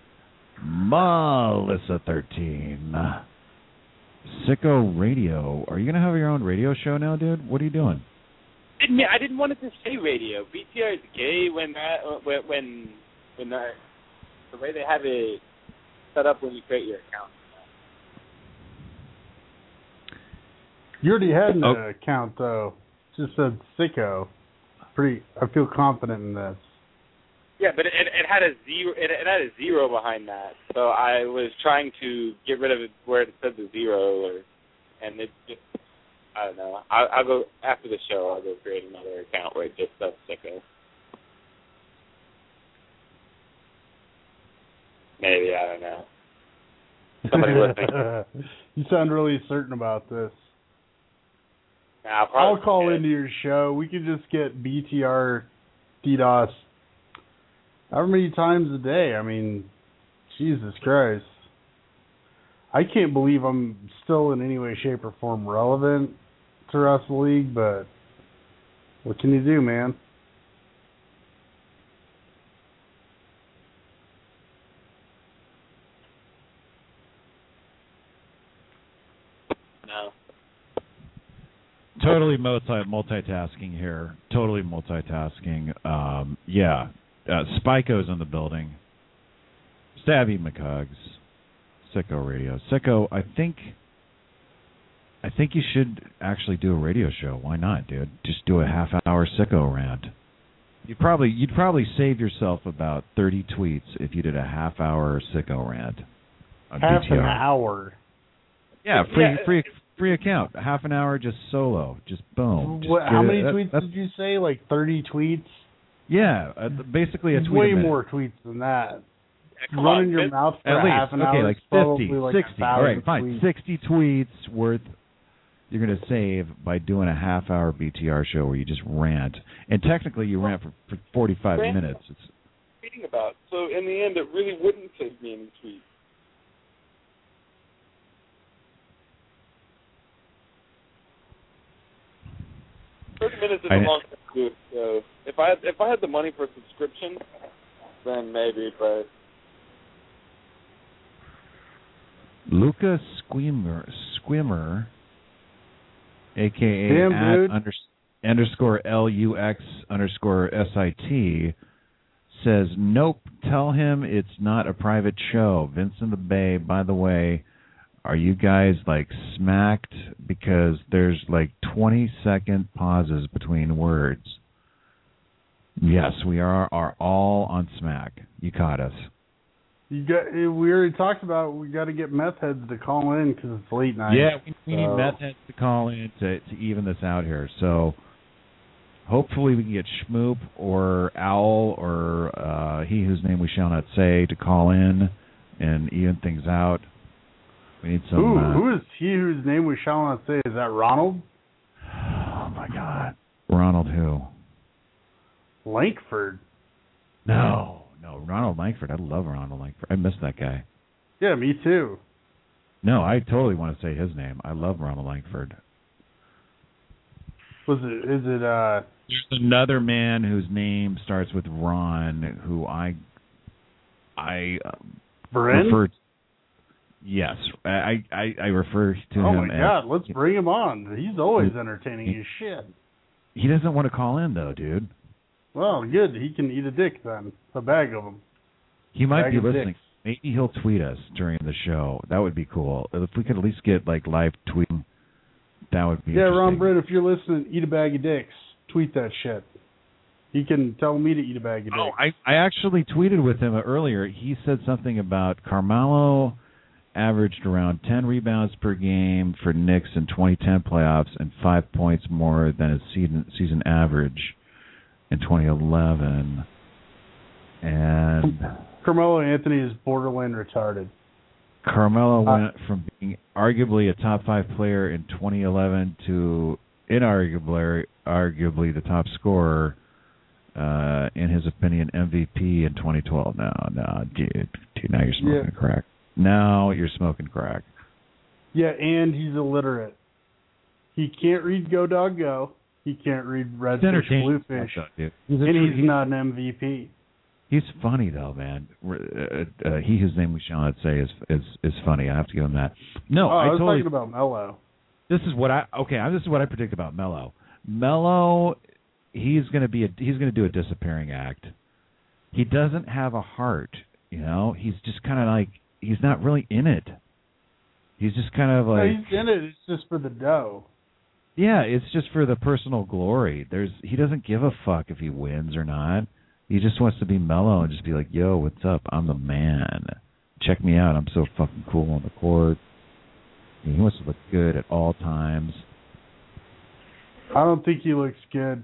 Melissa 13, Sicko Radio. Are you gonna have your own radio show now, dude? What are you doing? I didn't want it to say radio. BTR is gay when the way they have it set up when you create your account. You already had an account though. It just said Sicko. I feel confident in this. Yeah, but it had a zero. It had a zero behind that, so I was trying to get rid of it where it said the zero, and it just. I don't know. I'll go after the show. I'll go create another account where it just says Sicko. Maybe, I don't know. Somebody listening. You sound really certain about this. Nah, I'll call into your show. We could just get BTR DDoS however many times a day. I mean, Jesus Christ. I can't believe I'm still in any way, shape, or form relevant to Wrestle League, but what can you do, man? No. Totally multitasking here. Totally multitasking. Yeah. Spiko's in the building. Stabby McHugs. Sicko Radio. Sicko, I think you should actually do a radio show. Why not, dude? Just do a half-hour Sicko rant. You'd probably save yourself about 30 tweets if you did a half-hour Sicko rant. Half an hour. Yeah, free account. Half an hour, just solo. Just boom. How many tweets did you say? Like 30 tweets? Yeah, basically a tweet. Way more tweets than that. Running your mouth for at least half an hour. Like 50, like 60. All right, fine. Tweets. 60 tweets worth you're going to save by doing a half-hour BTR show where you just rant. And technically you rant for 45 minutes. It's tweeting about. So in the end, it really wouldn't save me any tweets. $30 is a long time to do it. So if I had the money for a subscription, then maybe. But Luca Squimmer, a.k.a. _LUX_SIT, says, nope, tell him it's not a private show. Vince in the Bay, by the way, are you guys, like, smacked? Because there's, like, 20-second pauses between words. Yes, we are all on smack. You caught us. We already talked about we got to get meth heads to call in because it's late night. Yeah, we need meth heads to call in to even this out here. So hopefully we can get Schmoop or Owl or he whose name we shall not say to call in and even things out. We need some. Who is he whose name we shall not say? Is that Ronald? Oh my God, Ronald who? Lankford. No, Ronald Lankford. I love Ronald Lankford. I miss that guy. Yeah, me too. No, I totally want to say his name. I love Ronald Lankford. Is it There's another man whose name starts with Ron, who I refer. Yes, I refer to him. Oh my God, let's bring him on. He's always entertaining as shit. He doesn't want to call in though, dude. Well, good. He can eat a dick then. A bag of them. He might be listening. Dicks. Maybe he'll tweet us during the show. That would be cool. If we could at least get like live tweeting, that would be interesting. Ron Britt, if you're listening, eat a bag of dicks. Tweet that shit. He can tell me to eat a bag of dicks. Oh, I actually tweeted with him earlier. He said something about Carmelo averaged around 10 rebounds per game for Knicks in 2010 playoffs and 5 points more than his season average. in 2011. And Carmelo Anthony is borderline retarded. Carmelo went from being arguably a top 5 player in 2011 to arguably the top scorer, in his opinion, MVP in 2012. No, dude, now you're smoking crack. Now you're smoking crack. Yeah, and he's illiterate. He can't read Go Dog Go. He can't read Red Fish, Blue Fish. And he's not an MVP. He's funny though, man. He whose name we shall not say is funny. I have to give him that. No, I was talking about Melo. This is what I predict about Melo. Melo, he's going to do a disappearing act. He doesn't have a heart, you know. He's just kind of like, he's not really in it. He's just kind of like, no, he's in it. It's just for the dough. Yeah, it's just for the personal glory. He doesn't give a fuck if he wins or not. He just wants to be mellow and just be like, yo, what's up? I'm the man. Check me out. I'm so fucking cool on the court. He wants to look good at all times. I don't think he looks good.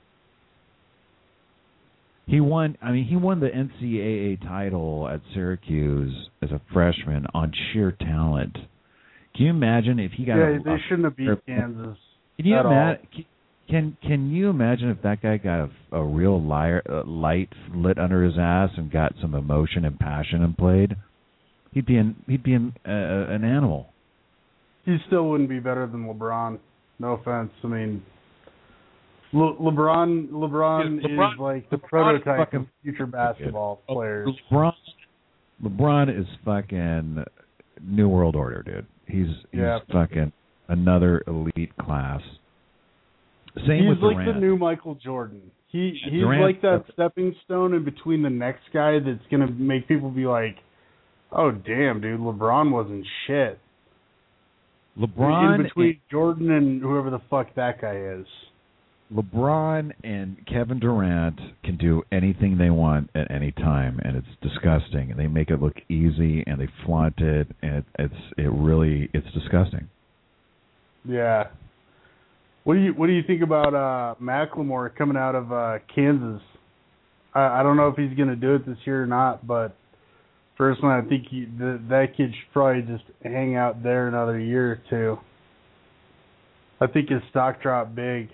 He won the NCAA title at Syracuse as a freshman on sheer talent. Can you imagine if he got they shouldn't have beat Kansas. Can you imagine? Can you imagine if that guy got a real light lit under his ass and got some emotion and passion and played? He'd be an animal. He still wouldn't be better than LeBron. No offense. I mean, LeBron is like the prototype of future basketball players. LeBron is fucking New World Order, dude. He's fucking another elite class. He's like Durant. the new Michael Jordan. He's like that stepping stone in between the next guy that's going to make people be like, oh, damn, dude, LeBron wasn't shit. LeBron in between Jordan and whoever the fuck that guy is. LeBron and Kevin Durant can do anything they want at any time, and it's disgusting. And they make it look easy, and they flaunt it, and it's disgusting. Yeah. What do you think about Macklemore coming out of Kansas? I don't know if he's going to do it this year or not, but personally, I think that kid should probably just hang out there another year or two. I think his stock dropped big.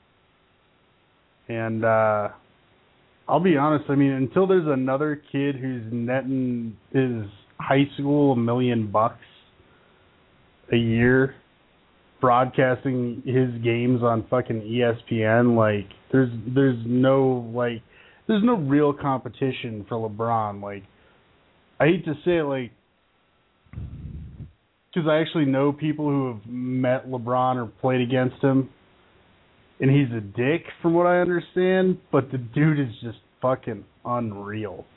And I'll be honest, I mean, until there's another kid who's netting his high school $1 million a year broadcasting his games on fucking ESPN, like there's no real competition for LeBron. Like, I hate to say it, like, because I actually know people who have met LeBron or played against him, and he's a dick from what I understand, but the dude is just fucking unreal.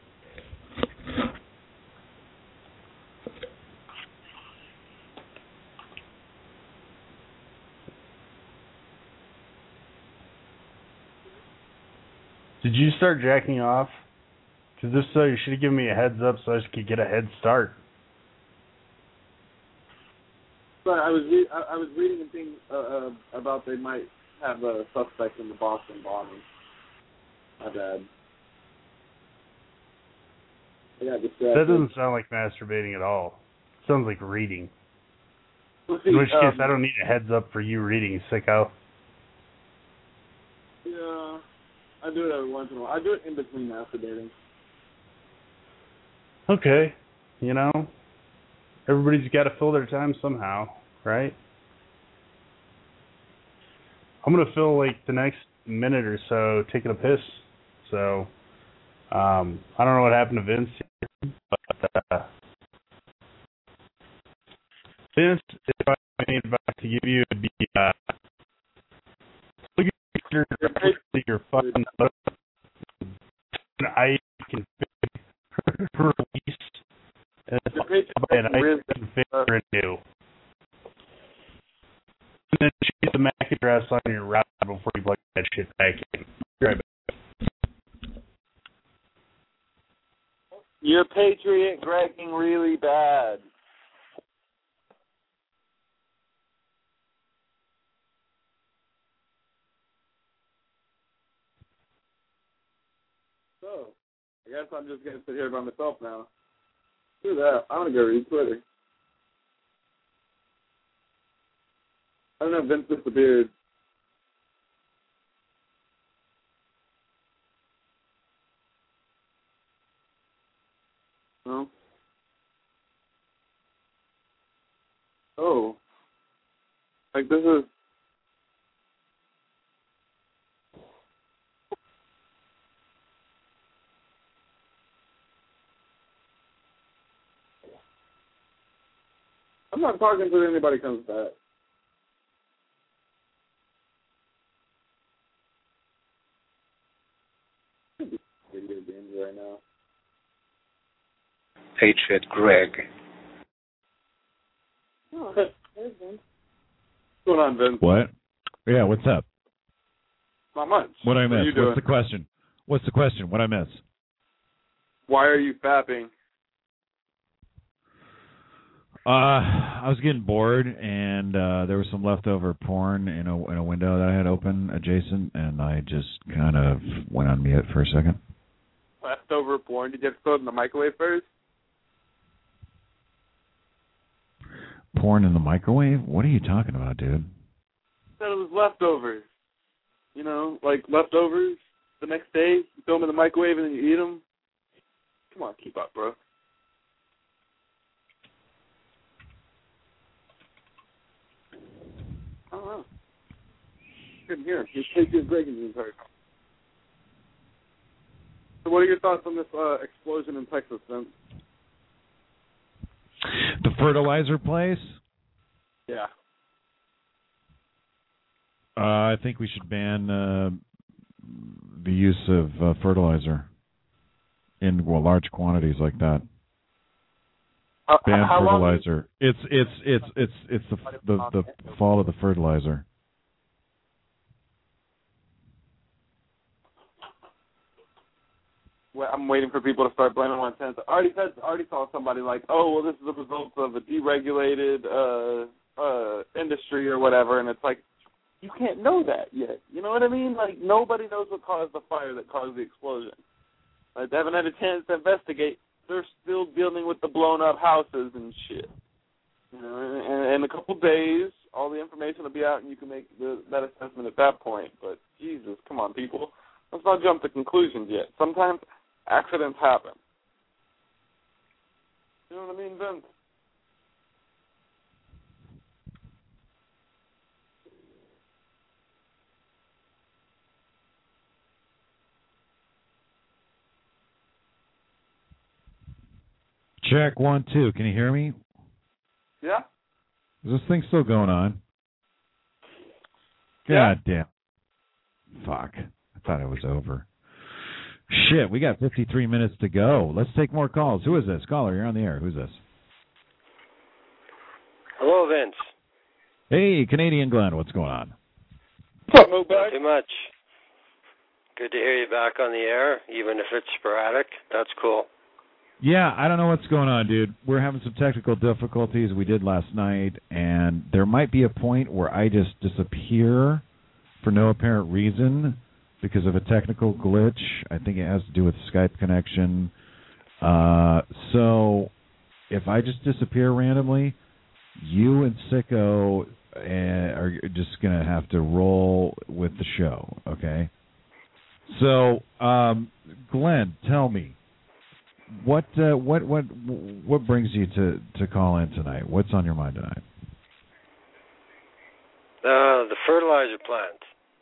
Did you start jacking off? Because if so, you should have given me a heads up so I could get a head start. But I was reading a thing about they might have a suspect in the Boston bombing. My bad. That doesn't sound like masturbating at all. It sounds like reading. In which case, I don't need a heads up for you reading, sicko. Yeah, I do it every once in a while. I do it in between masturbating. Okay, everybody's got to fill their time somehow, right? I'm going to fill, the next minute or so taking a piss. So, I don't know what happened to Vince here, but Vince, if I made advice to give you, it would be, look at your fucking I can release and buy an I can figure new. And then change the MAC address on your router before you plug that shit back in. Be right back. You're Patriot Gregging really bad. guess I'm just going to sit here by myself now. Screw that. I'm going to go read Twitter. I don't know, Vince disappeared. No? Oh. Like, this is... I'm not talking until anybody comes back. Video games right now. Patriot Greg. Oh, there's Vince. What's going on, Vince? What? Yeah, what's up? Not much. What I What are miss? you doing? What's the question? What's the question? What I miss? Why are you fapping? I was getting bored, and there was some leftover porn in a window that I had open adjacent, and I just kind of went on mute for a second. Leftover porn? Did you have to throw it in the microwave first? Porn in the microwave? What are you talking about, dude? Said it was leftovers. You know, like leftovers the next day. You throw them in the microwave and then you eat them. Come on, keep up, bro. I don't know. Couldn't hear him. He's taking Greg in his heart. So what are your thoughts on this explosion in Texas, Vince? The fertilizer place? Yeah. I think we should ban the use of fertilizer in large quantities like that. Ban fertilizer. It's the fall of the fertilizer. Well, I'm waiting for people to start blaming Monsanto. I already saw somebody like, oh, well, this is the result of a deregulated industry or whatever, and it's like, you can't know that yet. You know what I mean? Like, nobody knows what caused the fire that caused the explosion. Like, they haven't had a chance to investigate. They're still dealing with the blown-up houses and shit. You know, and in a couple days, all the information will be out, and you can make that assessment at that point. But, Jesus, come on, people. Let's not jump to conclusions yet. Sometimes accidents happen. You know what I mean, Vince? Check 1, 2. Can you hear me? Yeah? Is this thing still going on? Yeah. God damn. Fuck. I thought it was over. Shit, we got 53 minutes to go. Let's take more calls. Who is this? Caller, you're on the air. Who's this? Hello, Vince. Hey, Canadian Glenn, what's going on? What's up, Mo back? Not too much. Good to hear you back on the air, even if it's sporadic. That's cool. Yeah, I don't know what's going on, dude. We're having some technical difficulties. We did last night, and there might be a point where I just disappear for no apparent reason because of a technical glitch. I think it has to do with Skype connection. So if I just disappear randomly, you and Sicko are just going to have to roll with the show, okay? So, Glenn, tell me, what brings you to call in tonight? What's on your mind tonight? The fertilizer plant.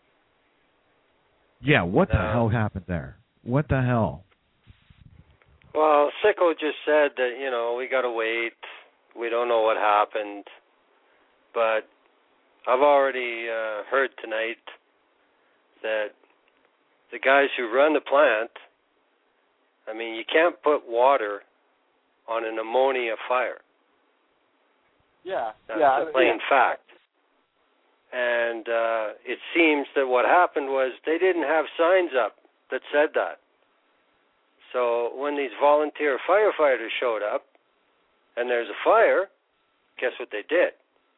Yeah, what the hell happened there? What the hell? Well, Sicko just said that, we got to wait. We don't know what happened. But I've already heard tonight that the guys who run the plant, you can't put water on an ammonia fire. Yeah. That's a plain fact. And it seems that what happened was they didn't have signs up that said that. So when these volunteer firefighters showed up and there's a fire, guess what they did?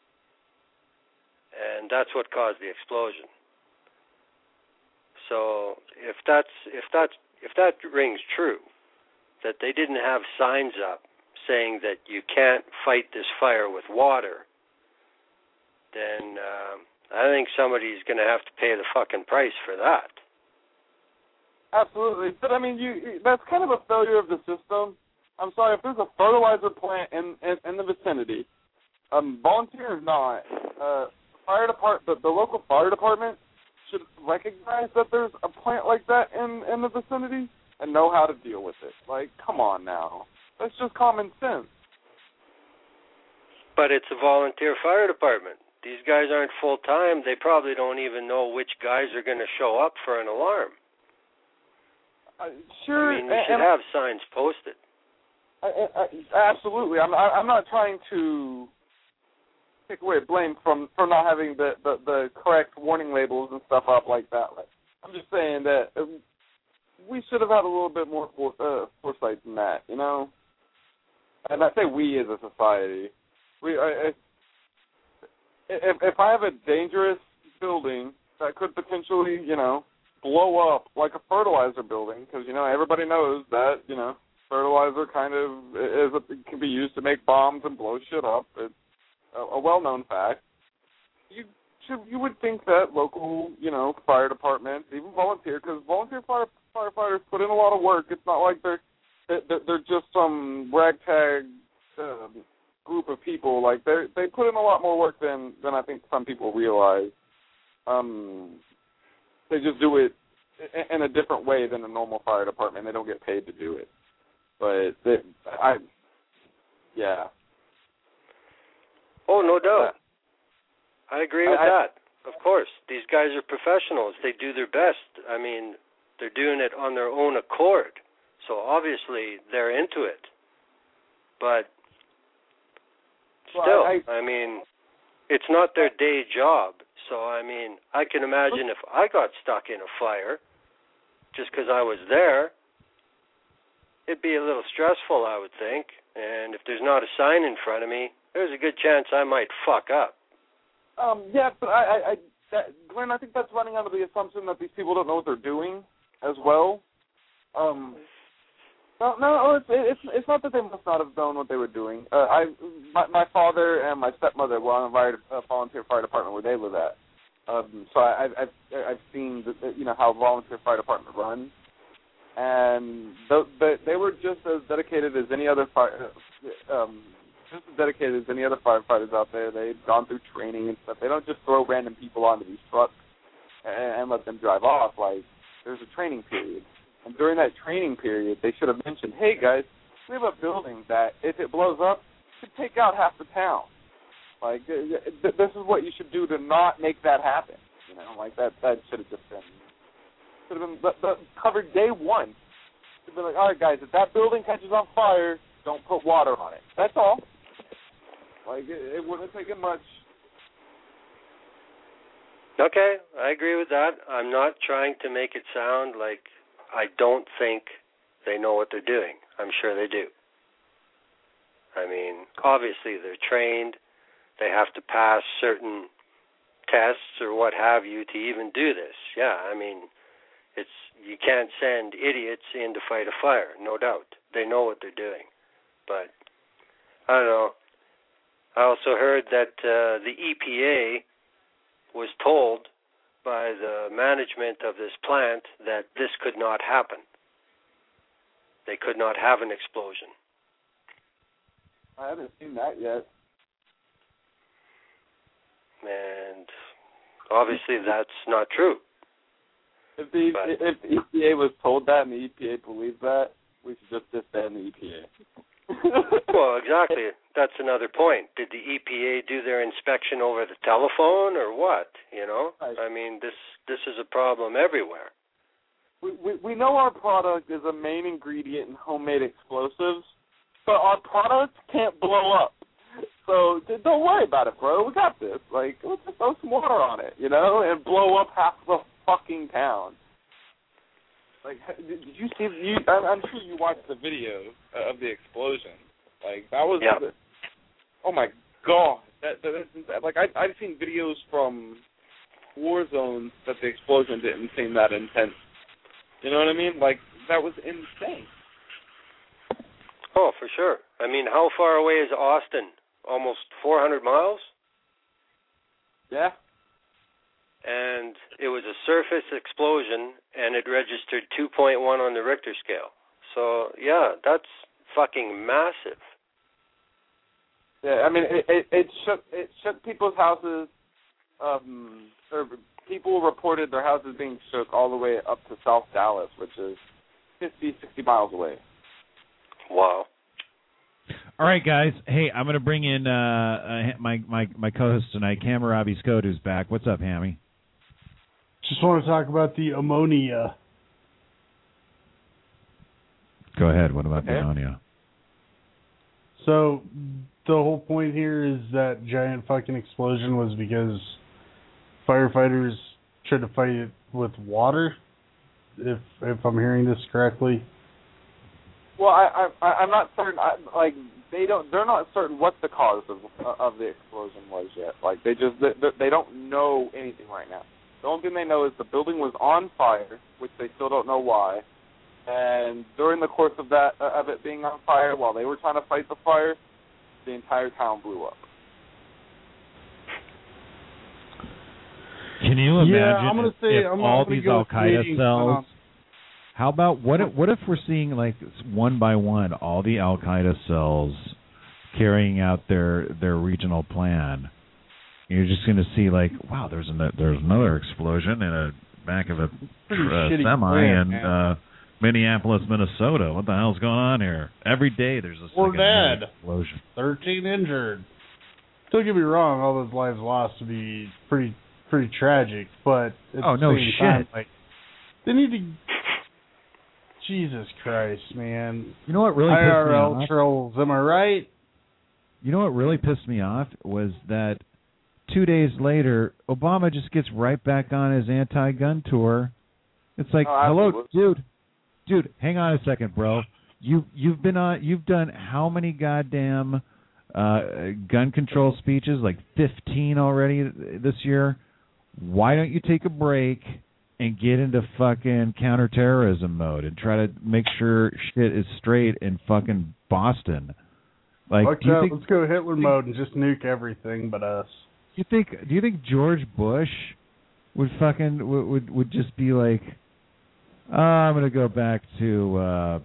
And that's what caused the explosion. So if that rings true, that they didn't have signs up saying that you can't fight this fire with water, then I think somebody's going to have to pay the fucking price for that. Absolutely. But, I mean, that's kind of a failure of the system. I'm sorry, if there's a fertilizer plant in the vicinity, volunteer or not, the local fire department should recognize that there's a plant like that in the vicinity and know how to deal with it. Like, come on now. That's just common sense. But it's a volunteer fire department. These guys aren't full-time. They probably don't even know which guys are going to show up for an alarm. Sure. I mean, you should have signs posted. Absolutely. I'm not trying to take away blame from not having the correct warning labels and stuff up like that. I'm just saying that we should have had a little bit more foresight than that, you know? And I say we as a society. If I have a dangerous building that could potentially, you know, blow up like a fertilizer building, because, you know, everybody knows that, you know, fertilizer kind of can be used to make bombs and blow shit up. It's a well-known fact. You would think that local, you know, fire departments, even volunteer, because volunteer firefighters put in a lot of work. It's not like they're just some ragtag group of people. Like they put in a lot more work than I think some people realize. They just do it in a different way than a normal fire department. They don't get paid to do it. But yeah. Oh, no doubt. I agree with that. Of course. These guys are professionals. They do their best. I mean, they're doing it on their own accord. So obviously they're into it. But still, I mean, it's not their day job. So, I mean, I can imagine if I got stuck in a fire just because I was there, it'd be a little stressful, I would think. And if there's not a sign in front of me, there's a good chance I might fuck up. Yeah, but Glenn, I think that's running under the assumption that these people don't know what they're doing as well. No, it's not that they must not have known what they were doing. My father and my stepmother were on a volunteer fire department where they live at. So I've seen how a volunteer fire department runs, and they were just as dedicated as any other firefighters out there. They've gone through training and stuff. They don't just throw random people onto these trucks and let them drive off. Like, there's a training period. And during that training period, they should have mentioned, hey, guys, we have a building that, if it blows up, could take out half the town. Like, this is what you should do to not make that happen. You know, like, that should have just been covered day one. Should have been like, all right, guys, if that building catches on fire, don't put water on it. That's all. Like, it wouldn't have taken much. Okay, I agree with that. I'm not trying to make it sound like I don't think they know what they're doing. I'm sure they do. I mean, obviously they're trained. They have to pass certain tests or what have you to even do this. Yeah, I mean, you can't send idiots in to fight a fire, no doubt. They know what they're doing. But, I don't know. I also heard that the EPA was told by the management of this plant that this could not happen. They could not have an explosion. I haven't seen that yet. And obviously that's not true. If the EPA was told that and the EPA believes that, we should just disband the EPA. Well, exactly. That's another point. Did the EPA do their inspection over the telephone or what? You know, I mean, this is a problem everywhere. We know our product is a main ingredient in homemade explosives, but our product can't blow up. So don't worry about it, bro. We got this. Like, let's just throw some water on it, you know, and blow up half the fucking town. Like, did you see? I'm sure you watched the video of the explosion. Like, that was. Yeah. Oh my God! Like, I've seen videos from war zones that the explosion didn't seem that intense. You know what I mean? Like, that was insane. Oh, for sure. I mean, how far away is Austin? Almost 400 miles? Yeah. And it was a surface explosion, and it registered 2.1 on the Richter scale. So, yeah, that's fucking massive. Yeah, I mean, it shook people's houses, or people reported their houses being shook all the way up to South Dallas, which is 50, 60 miles away. Wow. All right, guys. Hey, I'm going to bring in my co-host tonight, Hammurabi Scott, who's back. What's up, Hammy? Just want to talk about the ammonia. Go ahead. What about the ammonia? So the whole point here is that giant fucking explosion was because firefighters tried to fight it with water, if I'm hearing this correctly. Well, I'm not certain. They're not certain what the cause of the explosion was yet. Like they don't know anything right now. The only thing they know is the building was on fire, which they still don't know why. And during the course of it being on fire, while they were trying to fight the fire, the entire town blew up. Can you imagine all these Al Qaeda cells? How about what if we're seeing like one by one all the Al Qaeda cells carrying out their regional plan? You're just going to see like, wow, there's another explosion in a back of a semi in Minneapolis, Minnesota. What the hell's going on here? Every day there's a explosion. 13 injured. Don't get me wrong, all those lives lost would be pretty tragic, but at the same time, like, they need to. Jesus Christ, man! You know what really pissed me off? IRL trolls, am I right? You know what really pissed me off was that 2 days later, Obama just gets right back on his anti-gun tour. It's like, hello, dude, hang on a second, bro. You've done how many goddamn gun control speeches? Like 15 already this year. Why don't you take a break and get into fucking counterterrorism mode and try to make sure shit is straight in fucking Boston? Like, let's go Hitler mode and just nuke everything but us. Do you think George Bush would would just be like, I'm gonna go back to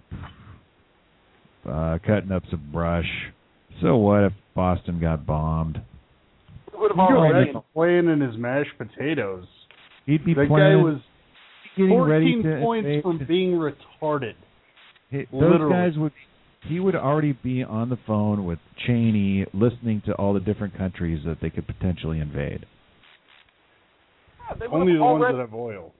cutting up some brush. So what if Boston got bombed? Playing in his mashed potatoes. He'd be that playing. Guy was 14 points from being retarded. Those guys he would already be on the phone with Cheney, listening to all the different countries that they could potentially invade. Yeah, only the ones that have oil.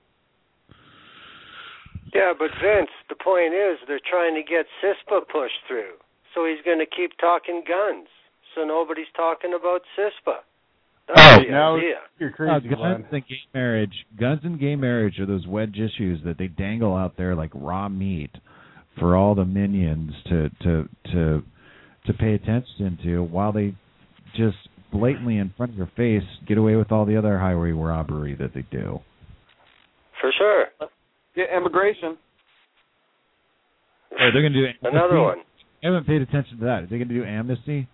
Yeah, but Vince, the point is they're trying to get CISPA pushed through. So he's going to keep talking guns. So nobody's talking about CISPA. That's the idea. You're crazy, guns and gay marriage are those wedge issues that they dangle out there like raw meat for all the minions to pay attention to, while they just blatantly in front of your face get away with all the other highway robbery that they do. For sure. Yeah, immigration. They're going to do amnesty. Another one. I haven't paid attention to that. Are they going to do amnesty?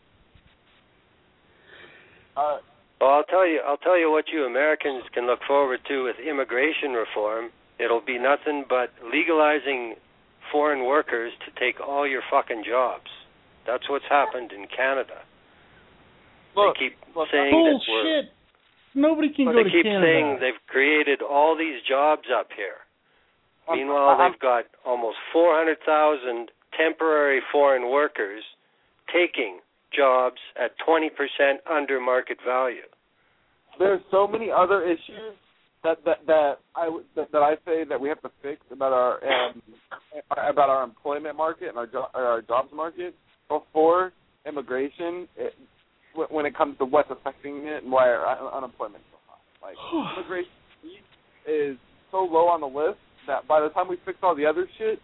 Well, I'll tell you what you Americans can look forward to with immigration reform. It'll be nothing but legalizing foreign workers to take all your fucking jobs. That's what's happened in Canada. Look, they keep saying bullshit. Nobody can go to Canada. They keep saying they've created all these jobs up here. Meanwhile, they've got almost 400,000 temporary foreign workers taking jobs at 20% under market value. There's so many other issues that I say that we have to fix about our employment market and our jobs market before immigration. When it comes to what's affecting it and why our unemployment is so high, like immigration is so low on the list that by the time we fix all the other shit,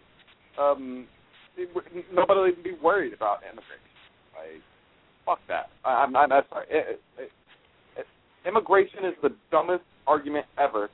nobody will even be worried about immigration. Like, fuck that. I'm sorry. Immigration is the dumbest argument ever.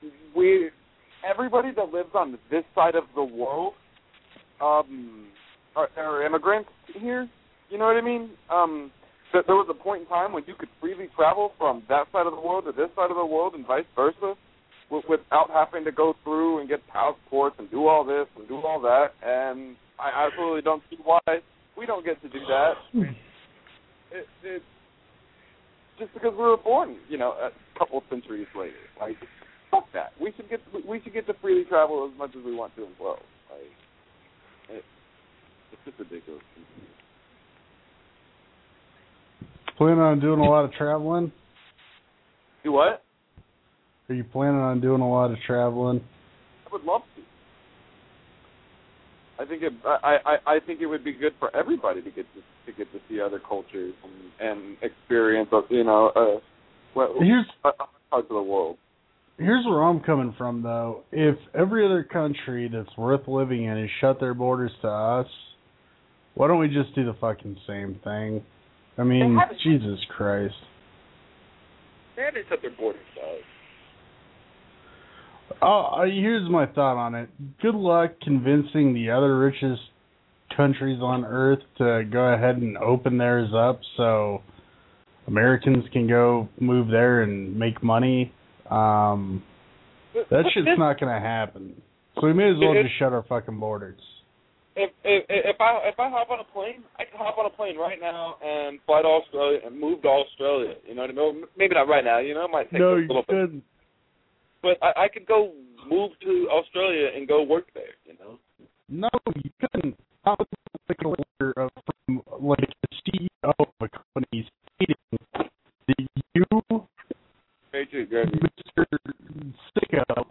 Everybody that lives on this side of the world are immigrants here. You know what I mean? There was a point in time when you could freely travel from that side of the world to this side of the world and vice versa without having to go through and get passports and do all this and do all that. And I absolutely don't see why we don't get to do that. It's just because we were born, a couple centuries later. Like, fuck that. We should get to freely travel as much as we want to as well. Like, it's just ridiculous. Planning on doing a lot of traveling? Do what? Are you planning on doing a lot of traveling? I would love to. I think it would be good for everybody to get to see other cultures and experience parts of the world. Here's where I'm coming from, though. If every other country that's worth living in has shut their borders to us, why don't we just do the fucking same thing? I mean, Jesus Christ. They haven't shut their borders to us. Here's my thought on it. Good luck convincing the other richest countries on Earth to go ahead and open theirs up so Americans can go move there and make money. That shit's not going to happen. So we may as well just shut our fucking borders. If I hop on a plane, I can hop on a plane right now and fly to Australia and move to Australia. You know what I mean? Maybe not right now. It might take a little bit. But I could go move to Australia and go work there. No, you couldn't. I was like an order from like the CEO of a company stating that you, Mr. Sicko,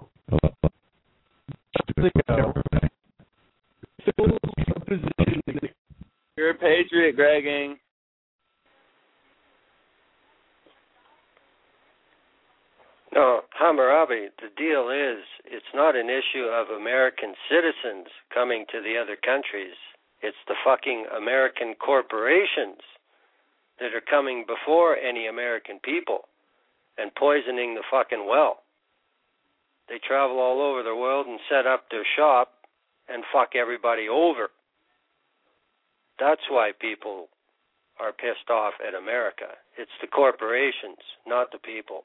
you're a patriot, Gregging. No, Hammurabi, the deal is it's not an issue of American citizens coming to the other countries. It's the fucking American corporations that are coming before any American people and poisoning the fucking well. They travel all over the world and set up their shop and fuck everybody over. That's why people are pissed off at America. It's the corporations, not the people.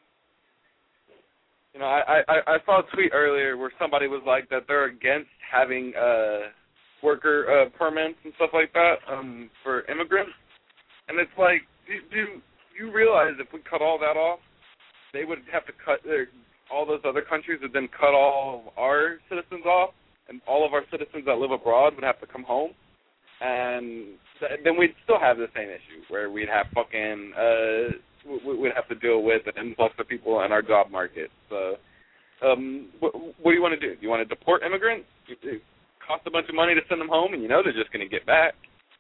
I saw a tweet earlier where somebody was like that they're against having worker permits and stuff like that for immigrants. And it's like, do you realize if we cut all that off, they would have to cut all those other countries would then cut all of our citizens off, and all of our citizens that live abroad would have to come home. And then we'd still have the same issue where we'd have we'd have to deal with an influx of people in our job market. So, what do you want to do? Do you want to deport immigrants? It costs a bunch of money to send them home, and they're just going to get back.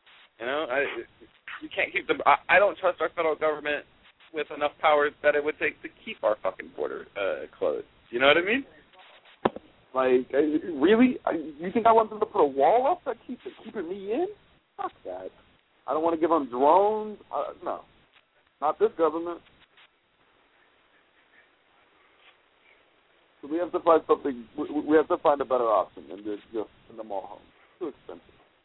You can't keep them. I don't trust our federal government with enough powers that it would take to keep our fucking border closed. You know what I mean? Like, really? You think I want them to put a wall up that keeps keeping me in? Fuck that. I don't want to give them drones. No. Not this government. So we have to find something. We have to find a better option than just send them all home. Too expensive.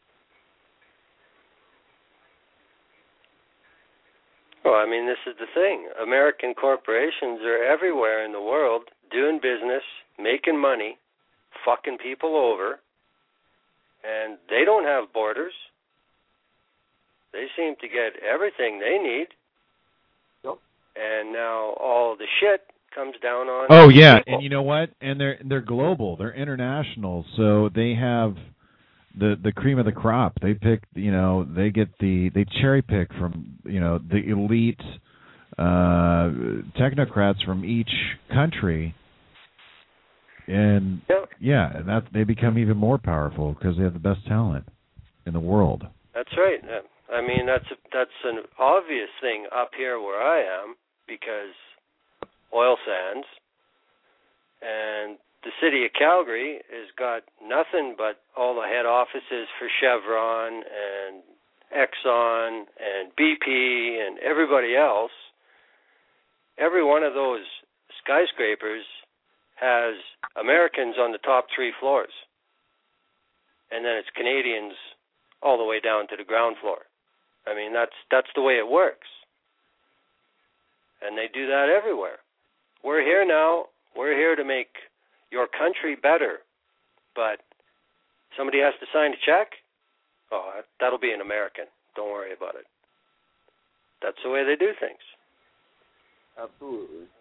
Well, I mean, this is the thing. American corporations are everywhere in the world doing business, making money, fucking people over, and they don't have borders. They seem to get everything they need. And now all the shit comes down on Oh yeah, people. and you know what? And they're global. They're international. So they have the cream of the crop. They pick, they cherry pick from, the elite technocrats from each country. And and that they become even more powerful because they have the best talent in the world. That's right. I mean, that's an obvious thing up here where I am, because oil sands, and the city of Calgary has got nothing but all the head offices for Chevron and Exxon and BP and everybody else. Every one of those skyscrapers has Americans on the top 3 floors, and then it's Canadians all the way down to the ground floor. I mean, that's the way it works. And they do that everywhere. We're here now. We're here to make your country better. But somebody has to sign a check? Oh, that'll be an American. Don't worry about it. That's the way they do things. Absolutely.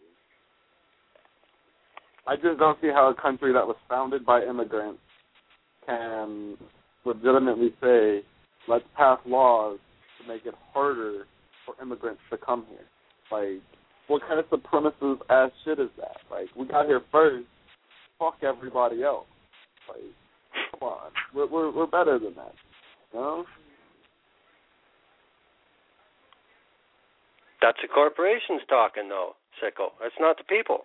I just don't see how a country that was founded by immigrants can legitimately say, let's pass laws to make it harder for immigrants to come here. Like, what kind of supremacist ass shit is that? Like, we got here first, fuck everybody else. Like, come on, we're better than that, you know? That's the corporations talking, though, Sicko. That's not the people.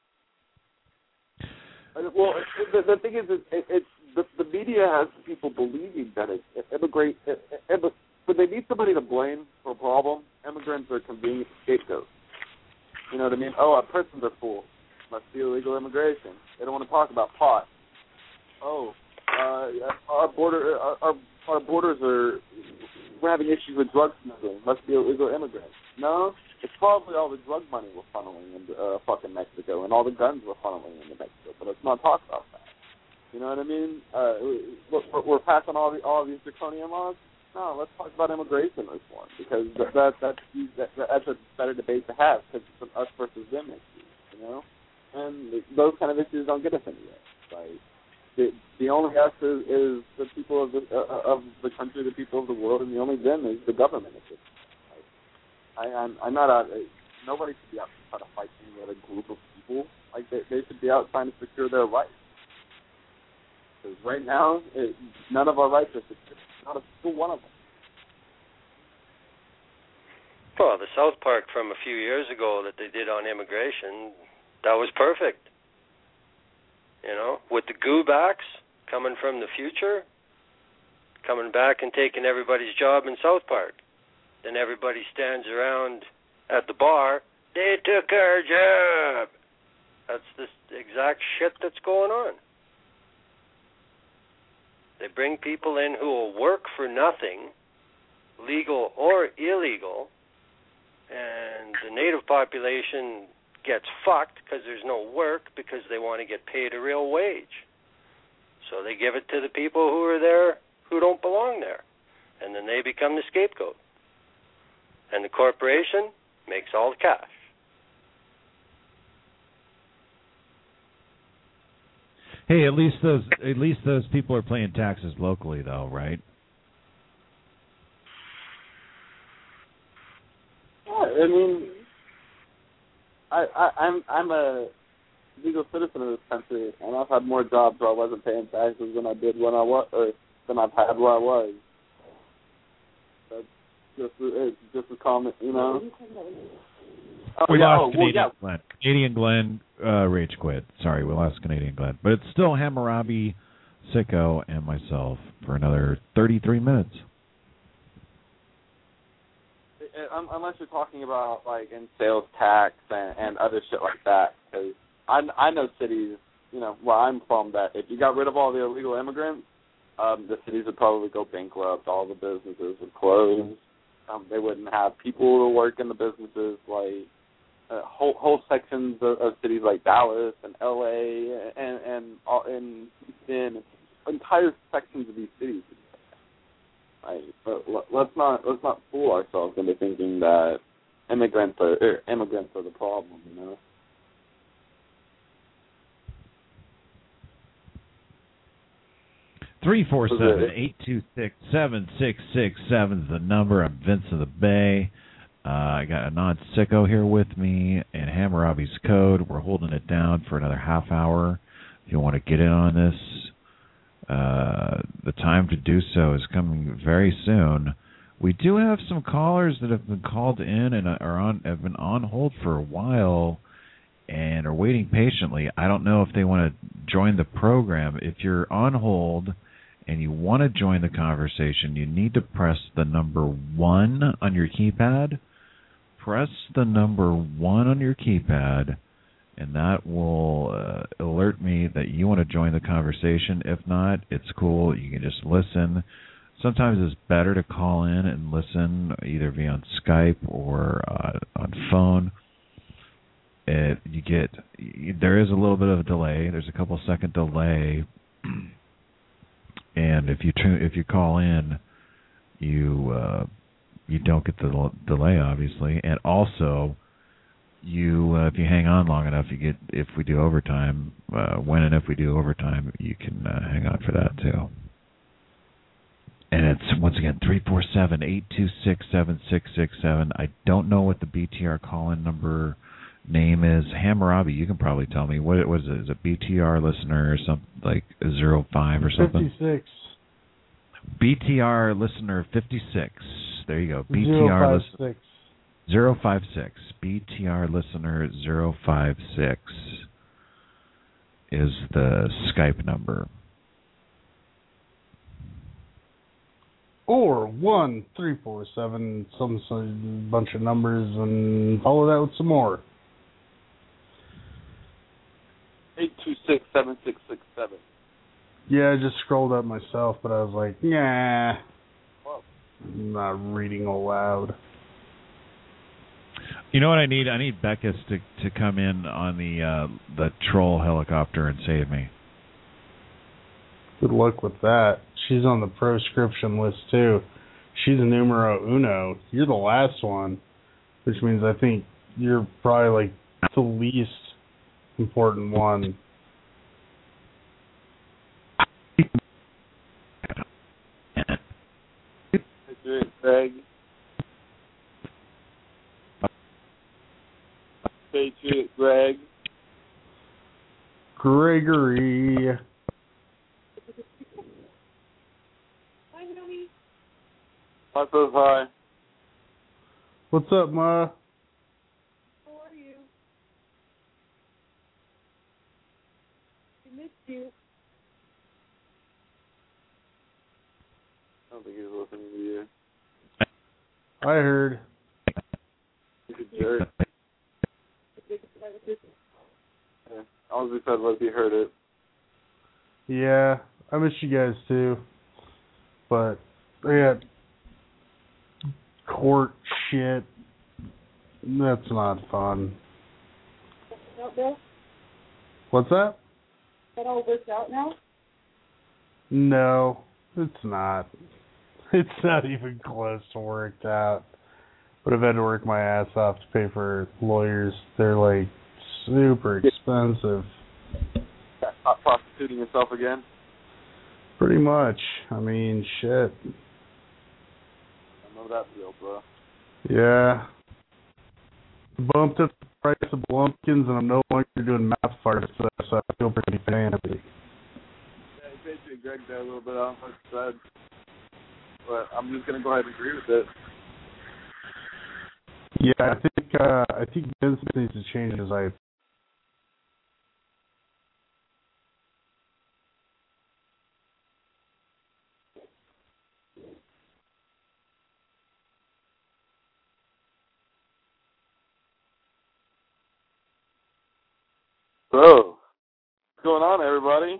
Well, the thing is, the media has people believing that when they need somebody to blame for a problem, immigrants are convenient scapegoats. You know what I mean? Oh, our prisons are full. Must be illegal immigration. They don't want to talk about pot. Oh, our borders are, we're having issues with drug smuggling. Must be illegal immigrants. No, it's probably all the drug money we're funneling into fucking Mexico and all the guns we're funneling into Mexico. But let's not talk about that. You know what I mean? We're passing all these draconian laws. No, let's talk about immigration reform because that's a better debate to have because it's an us versus them issue. You know, and those kind of issues don't get us anywhere. Like the only us is the people of the country, the people of the world, and the only them is the government. I'm not out. Nobody should be out to try to fight any other group of people. Like they should be out trying to secure their rights. Because right now, none of our rights are secure. Not a single one of them. Well, the South Park from a few years ago that they did on immigration, that was perfect. You know, with the goobacks coming from the future, coming back and taking everybody's job in South Park. Then everybody stands around at the bar, they took our job. That's the exact shit that's going on. They bring people in who will work for nothing, legal or illegal, and the native population gets fucked because there's no work because they want to get paid a real wage. So they give it to the people who are there who don't belong there. And then they become the scapegoat. And the corporation makes all the cash. Hey, at least those people are paying taxes locally, though, right? Yeah, I mean, I'm a legal citizen of this country, and I've had more jobs where I wasn't paying taxes than I did when I was, or than I've had where I was. That's just a comment, you know. We lost Glenn. Canadian Glenn rage quit. Sorry, we lost Canadian Glenn. But it's still Hammurabi, Sicko, and myself for another 33 minutes. Unless you're talking about, like, in sales tax and other shit like that. Because I know cities, you know, where I'm from, that if you got rid of all the illegal immigrants, the cities would probably go bankrupt. All the businesses would close. They wouldn't have people to work in the businesses, like whole sections of cities like Dallas and LA and entire sections of these cities. But let's not fool ourselves into thinking that immigrants are the problem, you know. 347-826-7667 is the number. I'm Vince of the Bay. I got Anand Sicko here with me and Hammurabi's Code. We're holding it down for another half hour. If you want to get in on this, the time to do so is coming very soon. We do have some callers that have been called in and have been on hold for a while and are waiting patiently. I don't know if they want to join the program. If you're on hold and you want to join the conversation, you need to press the number 1 on your keypad. Press the number 1 on your keypad, and that will alert me that you want to join the conversation. If not, it's cool. You can just listen. sometimes it's better to call in and listen either via on Skype or on phone. There is a little bit of a delay. There's a couple second delay, and if you call in, you don't get the delay, obviously, and also if you hang on long enough, you get, if we do overtime, when and if we do overtime, you can hang on for that too. And it's, once again, 347-826-7667. I don't know what the BTR call-in number name is. Hammurabi, you can probably tell me. What is it? Is it BTR listener or something, like 05 or something? 56. BTR listener 56. There you go. BTR listener 056. BTR listener 056 is the Skype number. Or 1-347, some bunch of numbers, and follow that with some more. 826-7667. Yeah, I just scrolled up myself, but I was like, nah, I'm not reading aloud. You know what I need? I need Beckus to come in on the troll helicopter and save me. Good luck with that. She's on the proscription list, too. She's a numero uno. You're the last one, which means I think you're probably, like, the least important one. Greg. Patriot Greg. Gregory. What's up, hi? What's up, Ma? How are you? I missed you. I don't think he's listening to you. I heard. He's a jerk. Yeah, all we said was he heard it. Yeah, I miss you guys, too. But, yeah, court shit. That's not fun. Out there? What's that? That all worked out now? No, it's not. It's not even close to worked out. But I've had to work my ass off to pay for lawyers. They're, like, super expensive. Prostituting yourself again? Pretty much. I mean, shit. I know that's real, bro. Yeah. Bumped up the price of Blumpkins, and I'm no longer doing math farts, so I feel pretty fancy. Yeah, basically Greg there a little bit on what he said. But I'm just going to go ahead and agree with it. Yeah, I think Vince needs to change his IP. So, what's going on, everybody?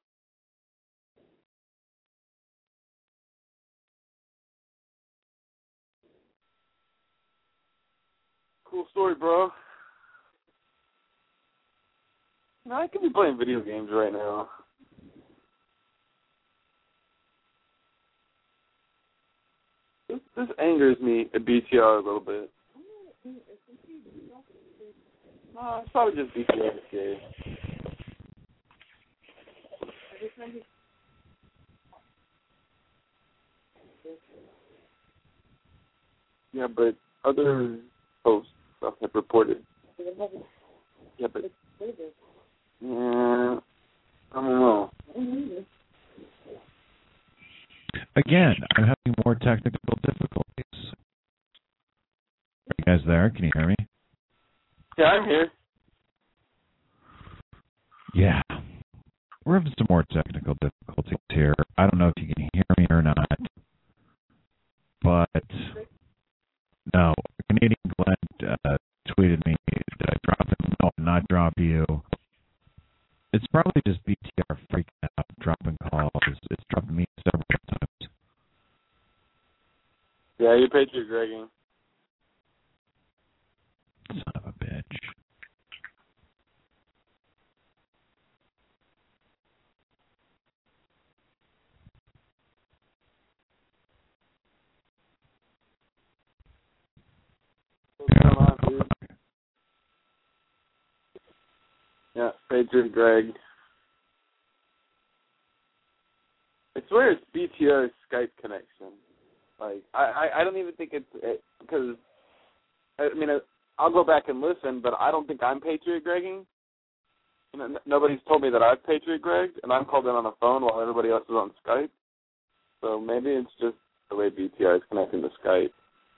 Cool story, bro. No, I could be playing video games right now. This angers me at BTR a little bit. No, it's probably just BTR is gay. Yeah, but other hosts stuff have reported. Yeah, but yeah, I don't know. Again, I'm having more technical difficulties. Are you guys there? Can you hear me? Yeah, I'm here. Yeah. We're having some more technical difficulties here. I don't know if you can hear me or not. But, no. Canadian Glenn tweeted me. Did I drop him? No, not drop you. It's probably just BTR freaking out, dropping calls. It's dropped me several times. Yeah, you're Patriot Gregging. Son of a bitch. What's going on, dude? Yeah, Patriot Greg. I swear it's BTR's Skype connection. Like, I don't even think it's because, I mean, I'll go back and listen, but I don't think I'm Patriot Gregging. You know, nobody's told me that I've Patriot Gregged, and I'm called in on a phone while everybody else is on Skype. So maybe it's just the way BTR is connecting to Skype.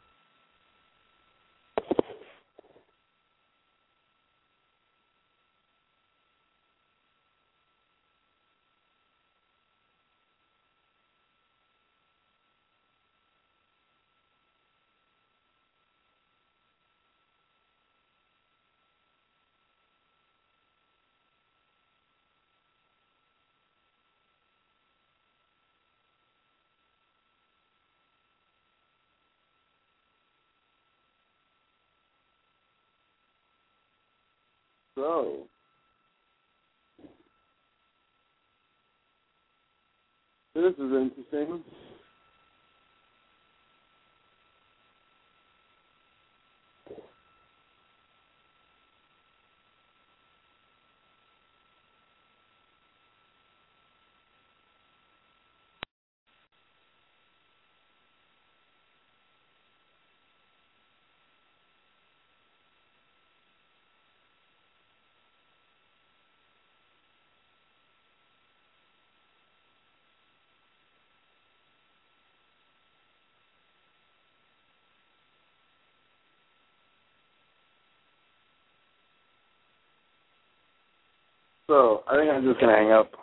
So, this is interesting. So, I think I'm just going to hang up.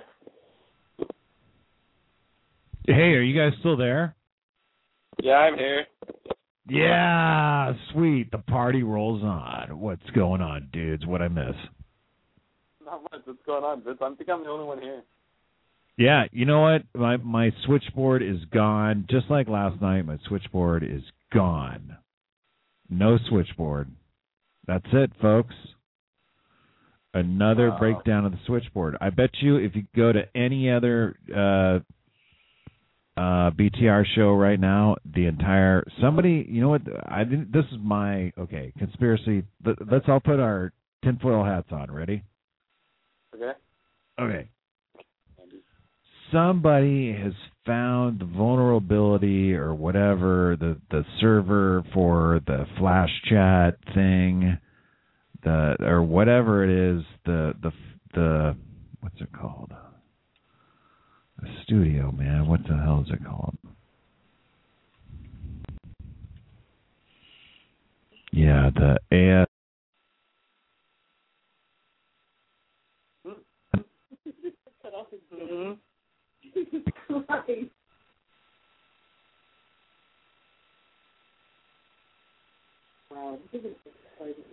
Hey, are you guys still there? Yeah, I'm here. Yeah, sweet. The party rolls on. What's going on, dudes? What'd I miss? Not much. What's going on, Vince? I think I'm the only one here. Yeah, you know what? My switchboard is gone. Just like last night, my switchboard is gone. No switchboard. That's it, folks. Another breakdown of the switchboard. I bet you if you go to any other BTR show right now, the entire somebody, you know what? I didn't. This is my conspiracy. Let's all put our tinfoil hats on. Ready? Okay. Okay. Somebody has found the vulnerability or whatever, the server for the flash chat thing, or whatever it is, the what's it called? The studio, man. What the hell is it called? Yeah, the AS. Christ. Wow, this is exciting.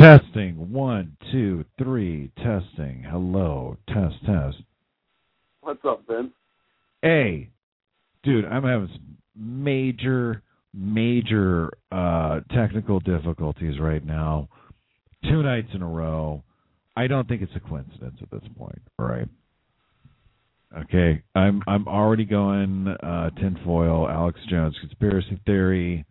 Testing. 1, 2, 3. Testing. Hello. Test. What's up, Vince? Hey, dude, I'm having some major technical difficulties right now. 2 nights in a row. I don't think it's a coincidence at this point, right? Okay, I'm already going tinfoil, Alex Jones conspiracy theory.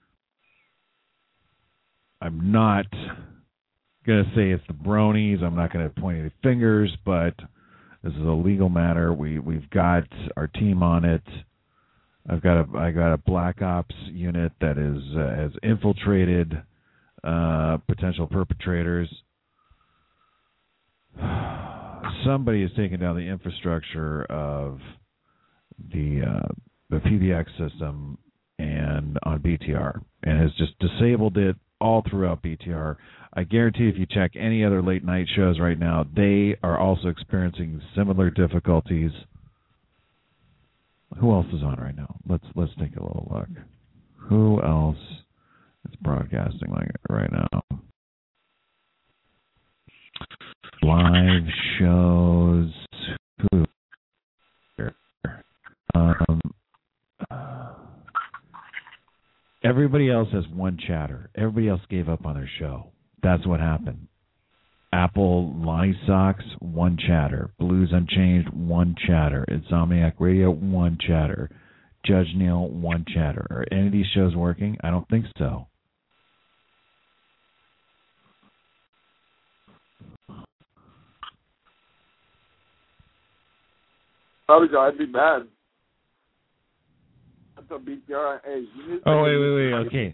I'm not gonna say it's the bronies. I'm not gonna point any fingers, but this is a legal matter. We've got our team on it. I got a Black Ops unit that has infiltrated potential perpetrators. Somebody has taken down the infrastructure of the PBX system and on BTR and has just disabled it all throughout BTR. I guarantee if you check any other late night shows right now, they are also experiencing similar difficulties. Who else is on right now? Let's take a little look. Who else is broadcasting like right now? Live shows. Who? Everybody else has one chatter. Everybody else gave up on their show. That's what happened. Apple Lonnie Socks, 1 chatter. Blues Unchanged, 1 chatter. Insomniac Radio, 1 chatter. Judge Neil, 1 chatter. Are any of these shows working? I don't think so. Probably, I'd be mad. That's a BTR. Hey, oh, wait. Okay.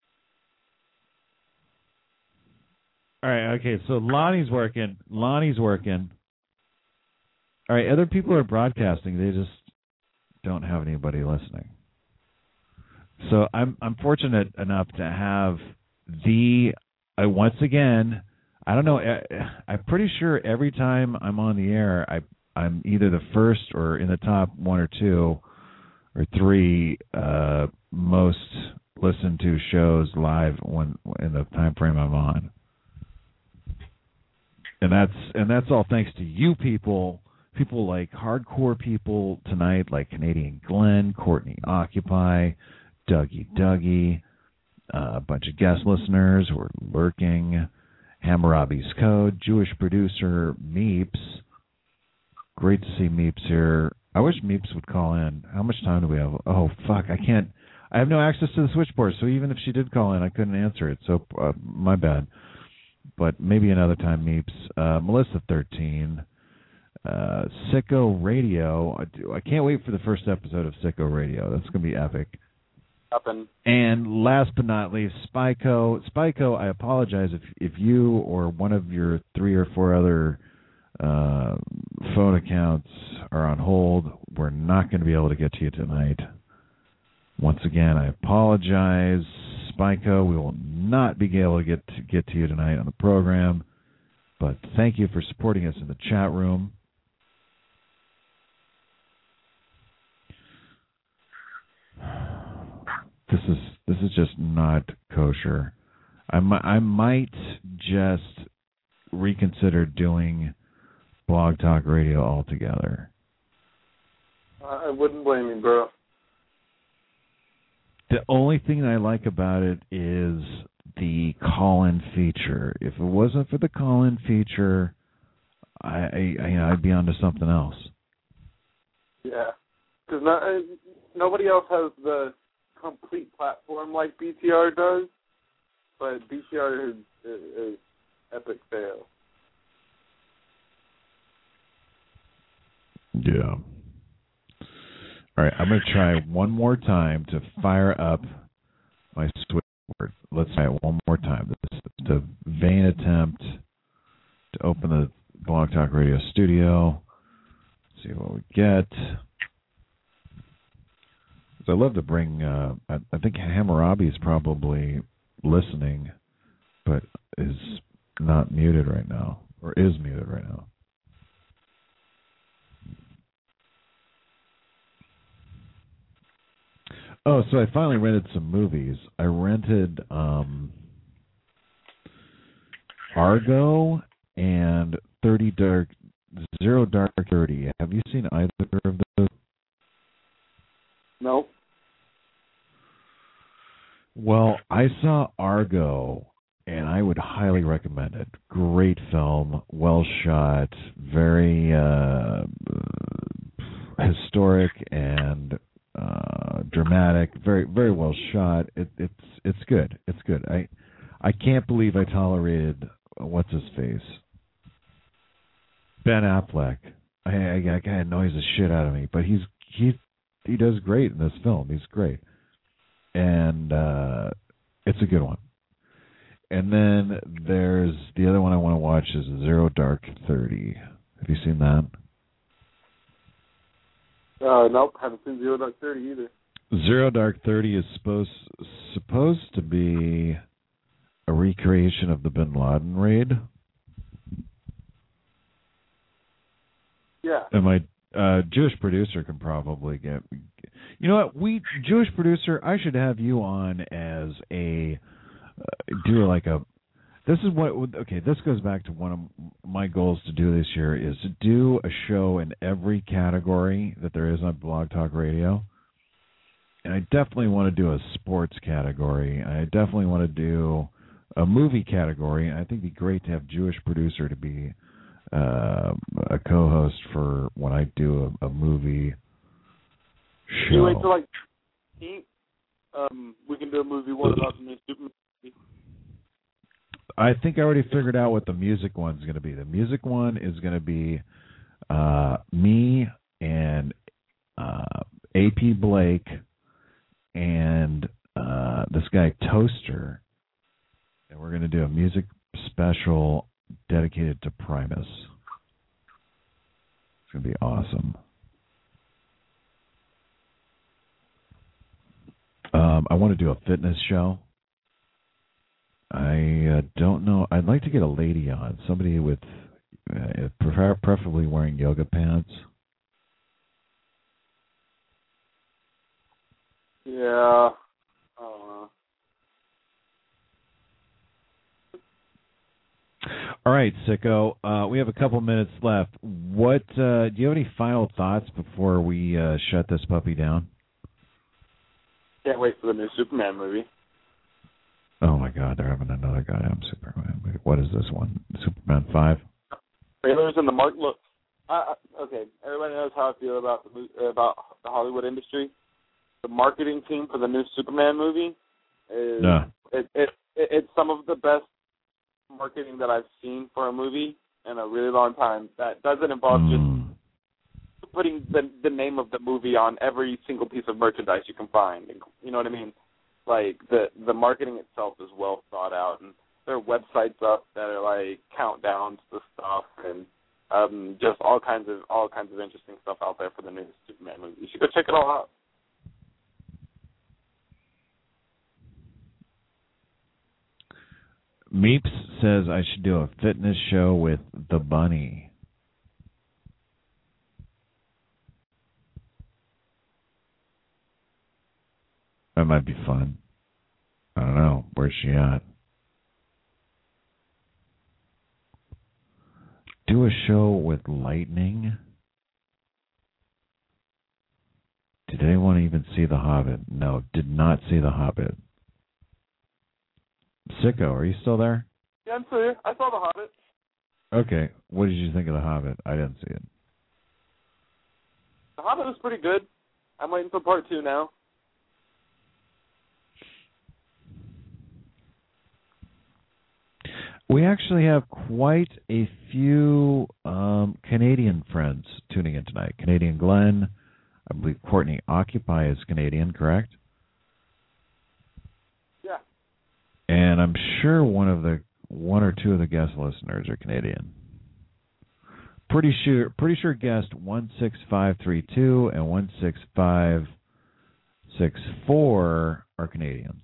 All right. Okay. So Lonnie's working. All right. Other people are broadcasting. They just don't have anybody listening. So I'm fortunate enough to have once again. I don't know. I'm pretty sure every time I'm on the air, I'm either the first or in the top 1 or 2 or 3 most listened to shows live when in the time frame I'm on. And that's all thanks to you people like hardcore people tonight, like Canadian Glenn, Courtney Occupy, Dougie, a bunch of guest listeners who are lurking, Hammurabi's Code, Jewish producer Meeps. Great to see Meeps here. I wish Meeps would call in. How much time do we have? Oh, fuck, I can't. I have no access to the switchboard, so even if she did call in, I couldn't answer it. So, my bad. But maybe another time, Meeps. Melissa 13. Sicko Radio. I can't wait for the first episode of Sicko Radio. That's going to be epic. And last but not least, Spyco. Spyco, I apologize if you or one of your 3 or 4 other phone accounts are on hold. We're not going to be able to get to you tonight. Once again, I apologize, Spyco. We will not be able to get to you tonight on the program. But thank you for supporting us in the chat room. This is just not kosher. I might just reconsider doing Blog Talk Radio altogether. I wouldn't blame you, bro. The only thing I like about it is the call-in feature. If it wasn't for the call-in feature, I'd be onto something else. Yeah, because nobody else has the complete platform like BTR does, but BTR is epic fail. Yeah. All right, I'm going to try one more time to fire up my switchboard. Let's try it one more time. This is the vain attempt to open the Blog Talk Radio studio. See what we get. I love to bring. I think Hammurabi is probably listening, but is not muted right now, or is muted right now. Oh, so I finally rented some movies. I rented Argo and Zero Dark 30. Have you seen either of those? Nope. Well, I saw Argo, and I would highly recommend it. Great film, well shot, very historic and dramatic. Very, very well shot. It's good. It's good. I can't believe I tolerated what's his face, Ben Affleck. I guy annoys the shit out of me, but he does great in this film. He's great, and it's a good one. And then there's the other one I want to watch is Zero Dark 30. Have you seen that? Nope, haven't seen Zero Dark 30 either. Zero Dark 30 is supposed to be a recreation of the Bin Laden raid. Yeah. And my Jewish producer can probably get. You know what? Jewish producer, I should have you on as a do like a. This is what. Okay, this goes back to one of my goals to do this year is to do a show in every category that there is on Blog Talk Radio. And I definitely want to do a sports category. I definitely want to do a movie category. And I think it'd be great to have Jewish producer to be a co-host for when I do a movie show. You wait till like we can do a movie one about the new Superman. I think I already figured out what the music one's going to be. The music one is going to be me and AP Blake and this guy Toaster, and we're going to do a music special dedicated to Primus. It's going to be awesome. I want to do a fitness show. I don't know. I'd like to get a lady on, somebody with preferably wearing yoga pants. Yeah. All right, Sicko. We have a couple minutes left. What do you have any final thoughts before we shut this puppy down? Can't wait for the new Superman movie. Oh my God, they're having another goddamn Superman movie. What is this one? Superman 5? Trailers and the mark. Look, okay. Everybody knows how I feel about the Hollywood industry. The marketing team for the new Superman movie is it's some of the best marketing that I've seen for a movie in a really long time. That doesn't involve just putting the name of the movie on every single piece of merchandise you can find. You know what I mean? Like the marketing itself is well thought out, and there are websites up that are like countdowns to stuff, and just all kinds of interesting stuff out there for the new Superman movie. You should go check it all out. Meeps says I should do a fitness show with the bunny. That might be fun. I don't know. Where's she at? Do a show with lightning? Did anyone even see The Hobbit? No, did not see The Hobbit. Sicko, are you still there? Yeah, I'm still here. I saw The Hobbit. Okay. What did you think of The Hobbit? I didn't see it. The Hobbit was pretty good. I'm waiting for part 2 now. We actually have quite a few Canadian friends tuning in tonight. Canadian Glenn, I believe Courtney Occupy is Canadian, correct? Yeah. And I'm sure one or two of the guest listeners are Canadian. Pretty sure guest 16532 and 16564 are Canadians.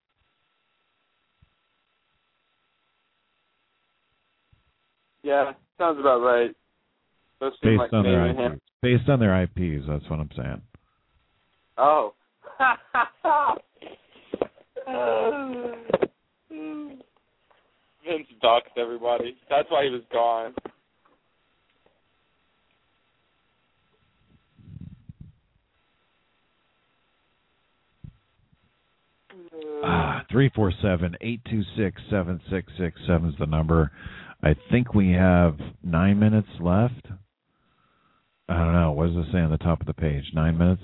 Yeah, sounds about right. Those seem like Canadian hands. Based on their IPs, that's what I'm saying. Oh. Vince doxed everybody. That's why he was gone. 347-826-7667 is the number. I think we have 9 minutes left. I don't know. What does it say on the top of the page? 9 minutes?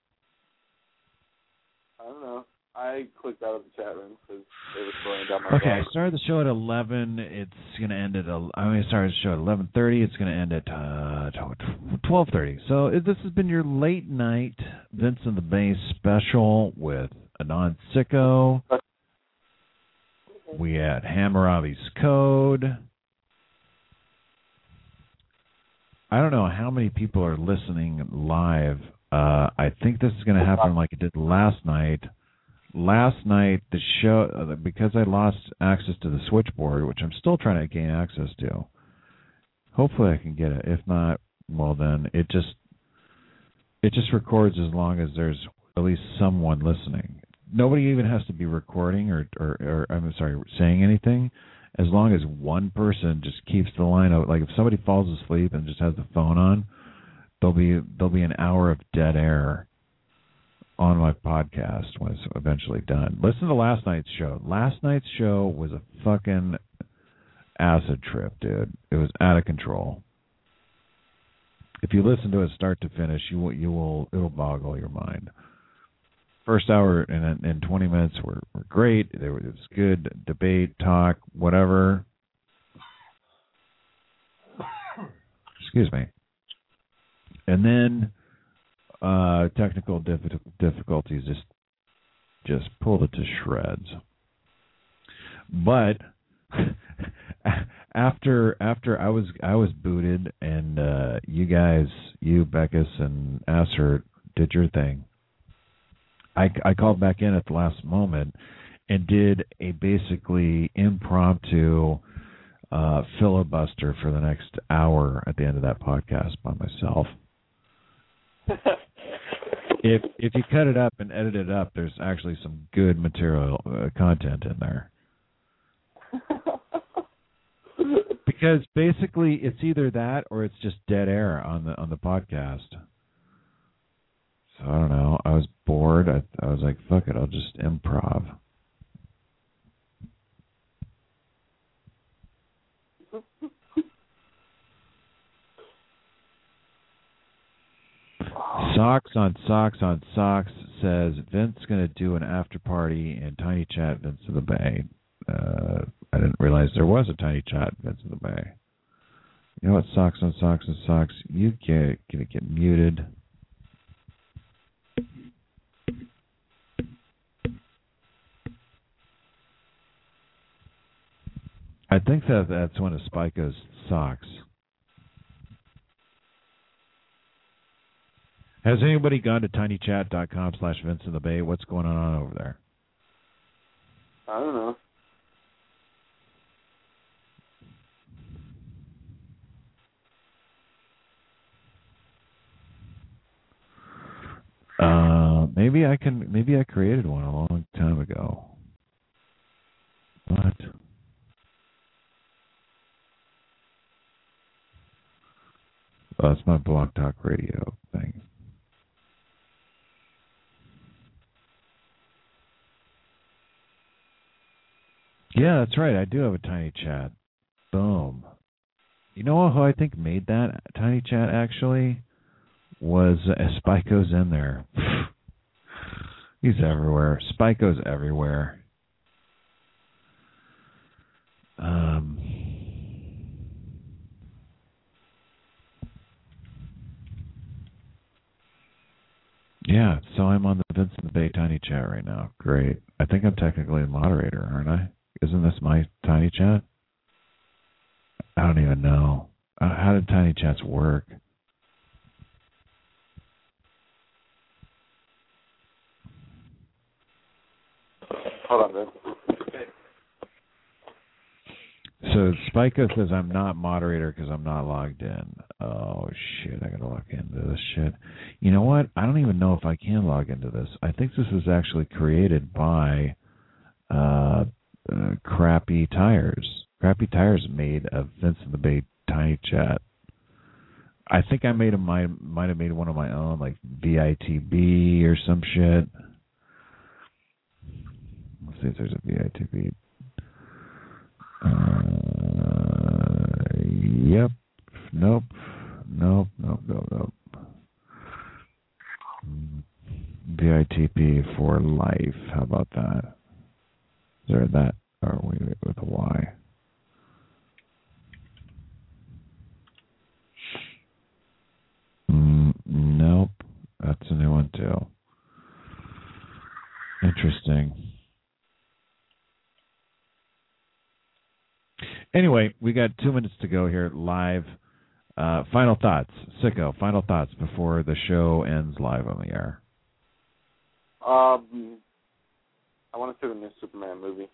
I don't know. I clicked out of the chat room because they were slowing down my Okay, I phone. started the show at 11. It's going to end at... I started the show at 11:30. It's going to end at 12:30. So this has been your late night Vince and the Bay special with Anand Sicko. We had Hammurabi's Code. I don't know how many people are listening live. I think this is going to happen like it did last night. Last night, the show, because I lost access to the switchboard, which I'm still trying to gain access to. Hopefully I can get it. If not, well then it just records as long as there's at least someone listening. Nobody even has to be recording or saying anything. As long as one person just keeps the line out. Like if somebody falls asleep and just has the phone on, there'll be an hour of dead air on my podcast when it's eventually done. Listen to last night's show. Last night's show was a fucking acid trip, dude. It was out of control. If you listen to it start to finish, it'll boggle your mind. First hour and 20 minutes were great. It was good debate, talk, whatever. Excuse me. And then technical difficulties just pulled it to shreds. But after I was booted and you Beckus and Asser did your thing. I called back in at the last moment and did a basically impromptu filibuster for the next hour at the end of that podcast by myself. If you cut it up and edit it up, there's actually some good material content in there. Because basically it's either that or it's just dead air on the podcast. So I don't know. I was bored. I was like, fuck it, I'll just improv. Socks on Socks on Socks says Vince going to do an after party in Tiny Chat Vince of the Bay. I didn't realize there was a Tiny Chat Vince of the Bay. You know what? Socks on Socks on Socks. You get muted. I think that's one of Spiko's socks. Has anybody gone to tinychat.com/VinceInTheBay? What's going on over there? I don't know. Maybe I created one a long time ago. What? Oh, that's my Blog Talk Radio thing. Yeah, that's right. I do have a Tiny Chat. Boom. You know who I think made that Tiny Chat actually? Was Spiko's in there. He's everywhere. Spiko's everywhere. Yeah, so I'm on the Vince and the Bay Tiny Chat right now. Great. I think I'm technically a moderator, aren't I? Isn't this my Tiny Chat? I don't even know. How did Tiny Chats work? Hold on, man. So Spiko says I'm not moderator because I'm not logged in. Oh, shit. I got to log into this shit. You know what? I don't even know if I can log into this. I think this was actually created by Crappy Tires. Crappy Tires made a Vince in the Bay Tiny Chat. I think I might have made one of my own, like VITB or some shit. Let's see if there's a VITB. Yep. Nope. VITP for life. How about that? Is there that? Or wait, with a Y? Nope. That's a new one too. Interesting. Anyway, we got 2 minutes to go here live. Final thoughts. Sicko, final thoughts before the show ends live on the air. I want to see the new Superman movie.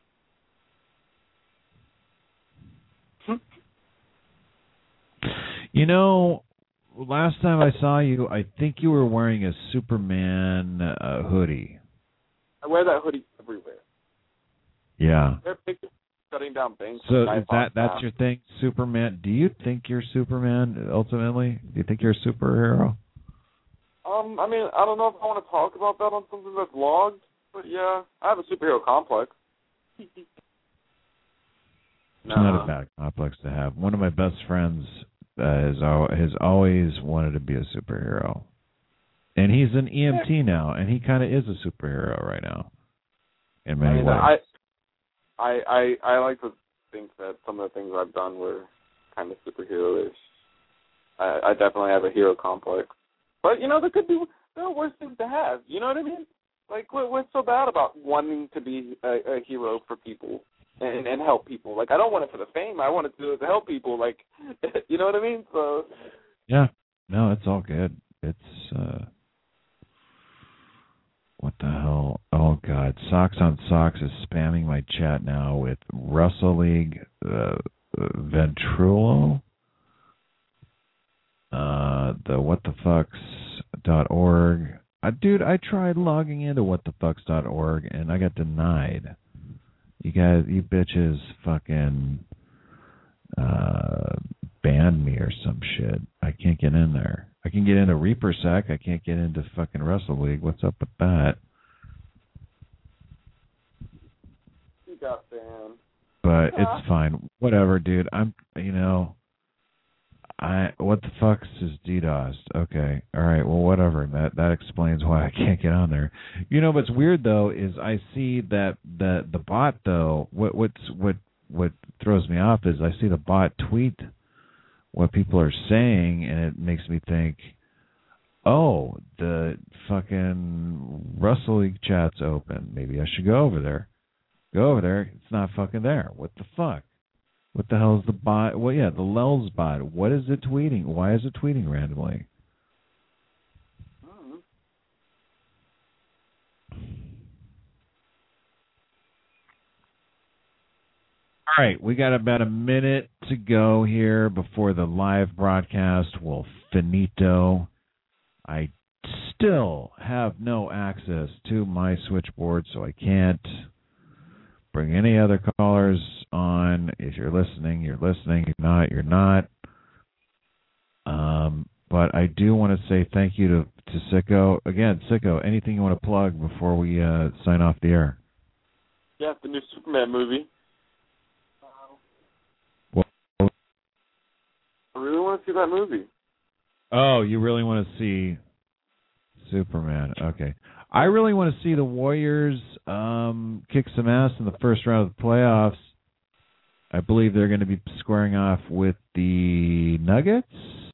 You know, last time I saw you, I think you were wearing a Superman hoodie. I wear that hoodie everywhere. Yeah. They're pictures shutting down banks. So is that's your thing, Superman? Do you think you're Superman ultimately? Do you think you're a superhero? I mean, I don't know if I want to talk about that on something that's logged, but yeah, I have a superhero complex. It's not a bad complex to have. One of my best friends has always wanted to be a superhero, and he's an EMT now, and he kind of is a superhero right now. In many ways. I like to think that some of the things I've done were kind of superhero-ish. I definitely have a hero complex. But, you know, there are worse things to have. You know what I mean? Like, what's so bad about wanting to be a hero for people and help people? Like, I don't want it for the fame. I want it to help people. Like, you know what I mean? So. Yeah. No, it's all good. It's, what the hell? Oh, God. Socks on Socks is spamming my chat now with Russell League Ventrilo. The whatthefucks.org. Dude, I tried logging into whatthefucks.org and I got denied. You guys, you bitches fucking banned me or some shit. I can't get in there. I can get into ReaperSec. I can't get into fucking Wrestle League. What's up with that? You got banned. But it's fine. Whatever, dude. What the fuck's is DDoSed? Okay. All right. Well, whatever. That explains why I can't get on there. You know what's weird though is I see that the bot though. What throws me off is I see the bot tweet what people are saying, and it makes me think, oh, the fucking Russell League chat's open. Maybe I should go over there. Go over there. It's not fucking there. What the fuck? What the hell is the bot? Well, yeah, the Lels bot. What is it tweeting? Why is it tweeting randomly? All right, we got about a minute to go here before the live broadcast will finito. I still have no access to my switchboard, so I can't bring any other callers on. If you're listening, you're listening. If not, you're not. But I do want to say thank you to Sicko. Again, Sicko, anything you want to plug before we sign off the air? Yeah, the new Superman movie. Well, I really want to see that movie. oh, you really want to see Superman? Okay. I really want to see the Warriors kick some ass in the first round of the playoffs. I believe they're going to be squaring off with the Nuggets.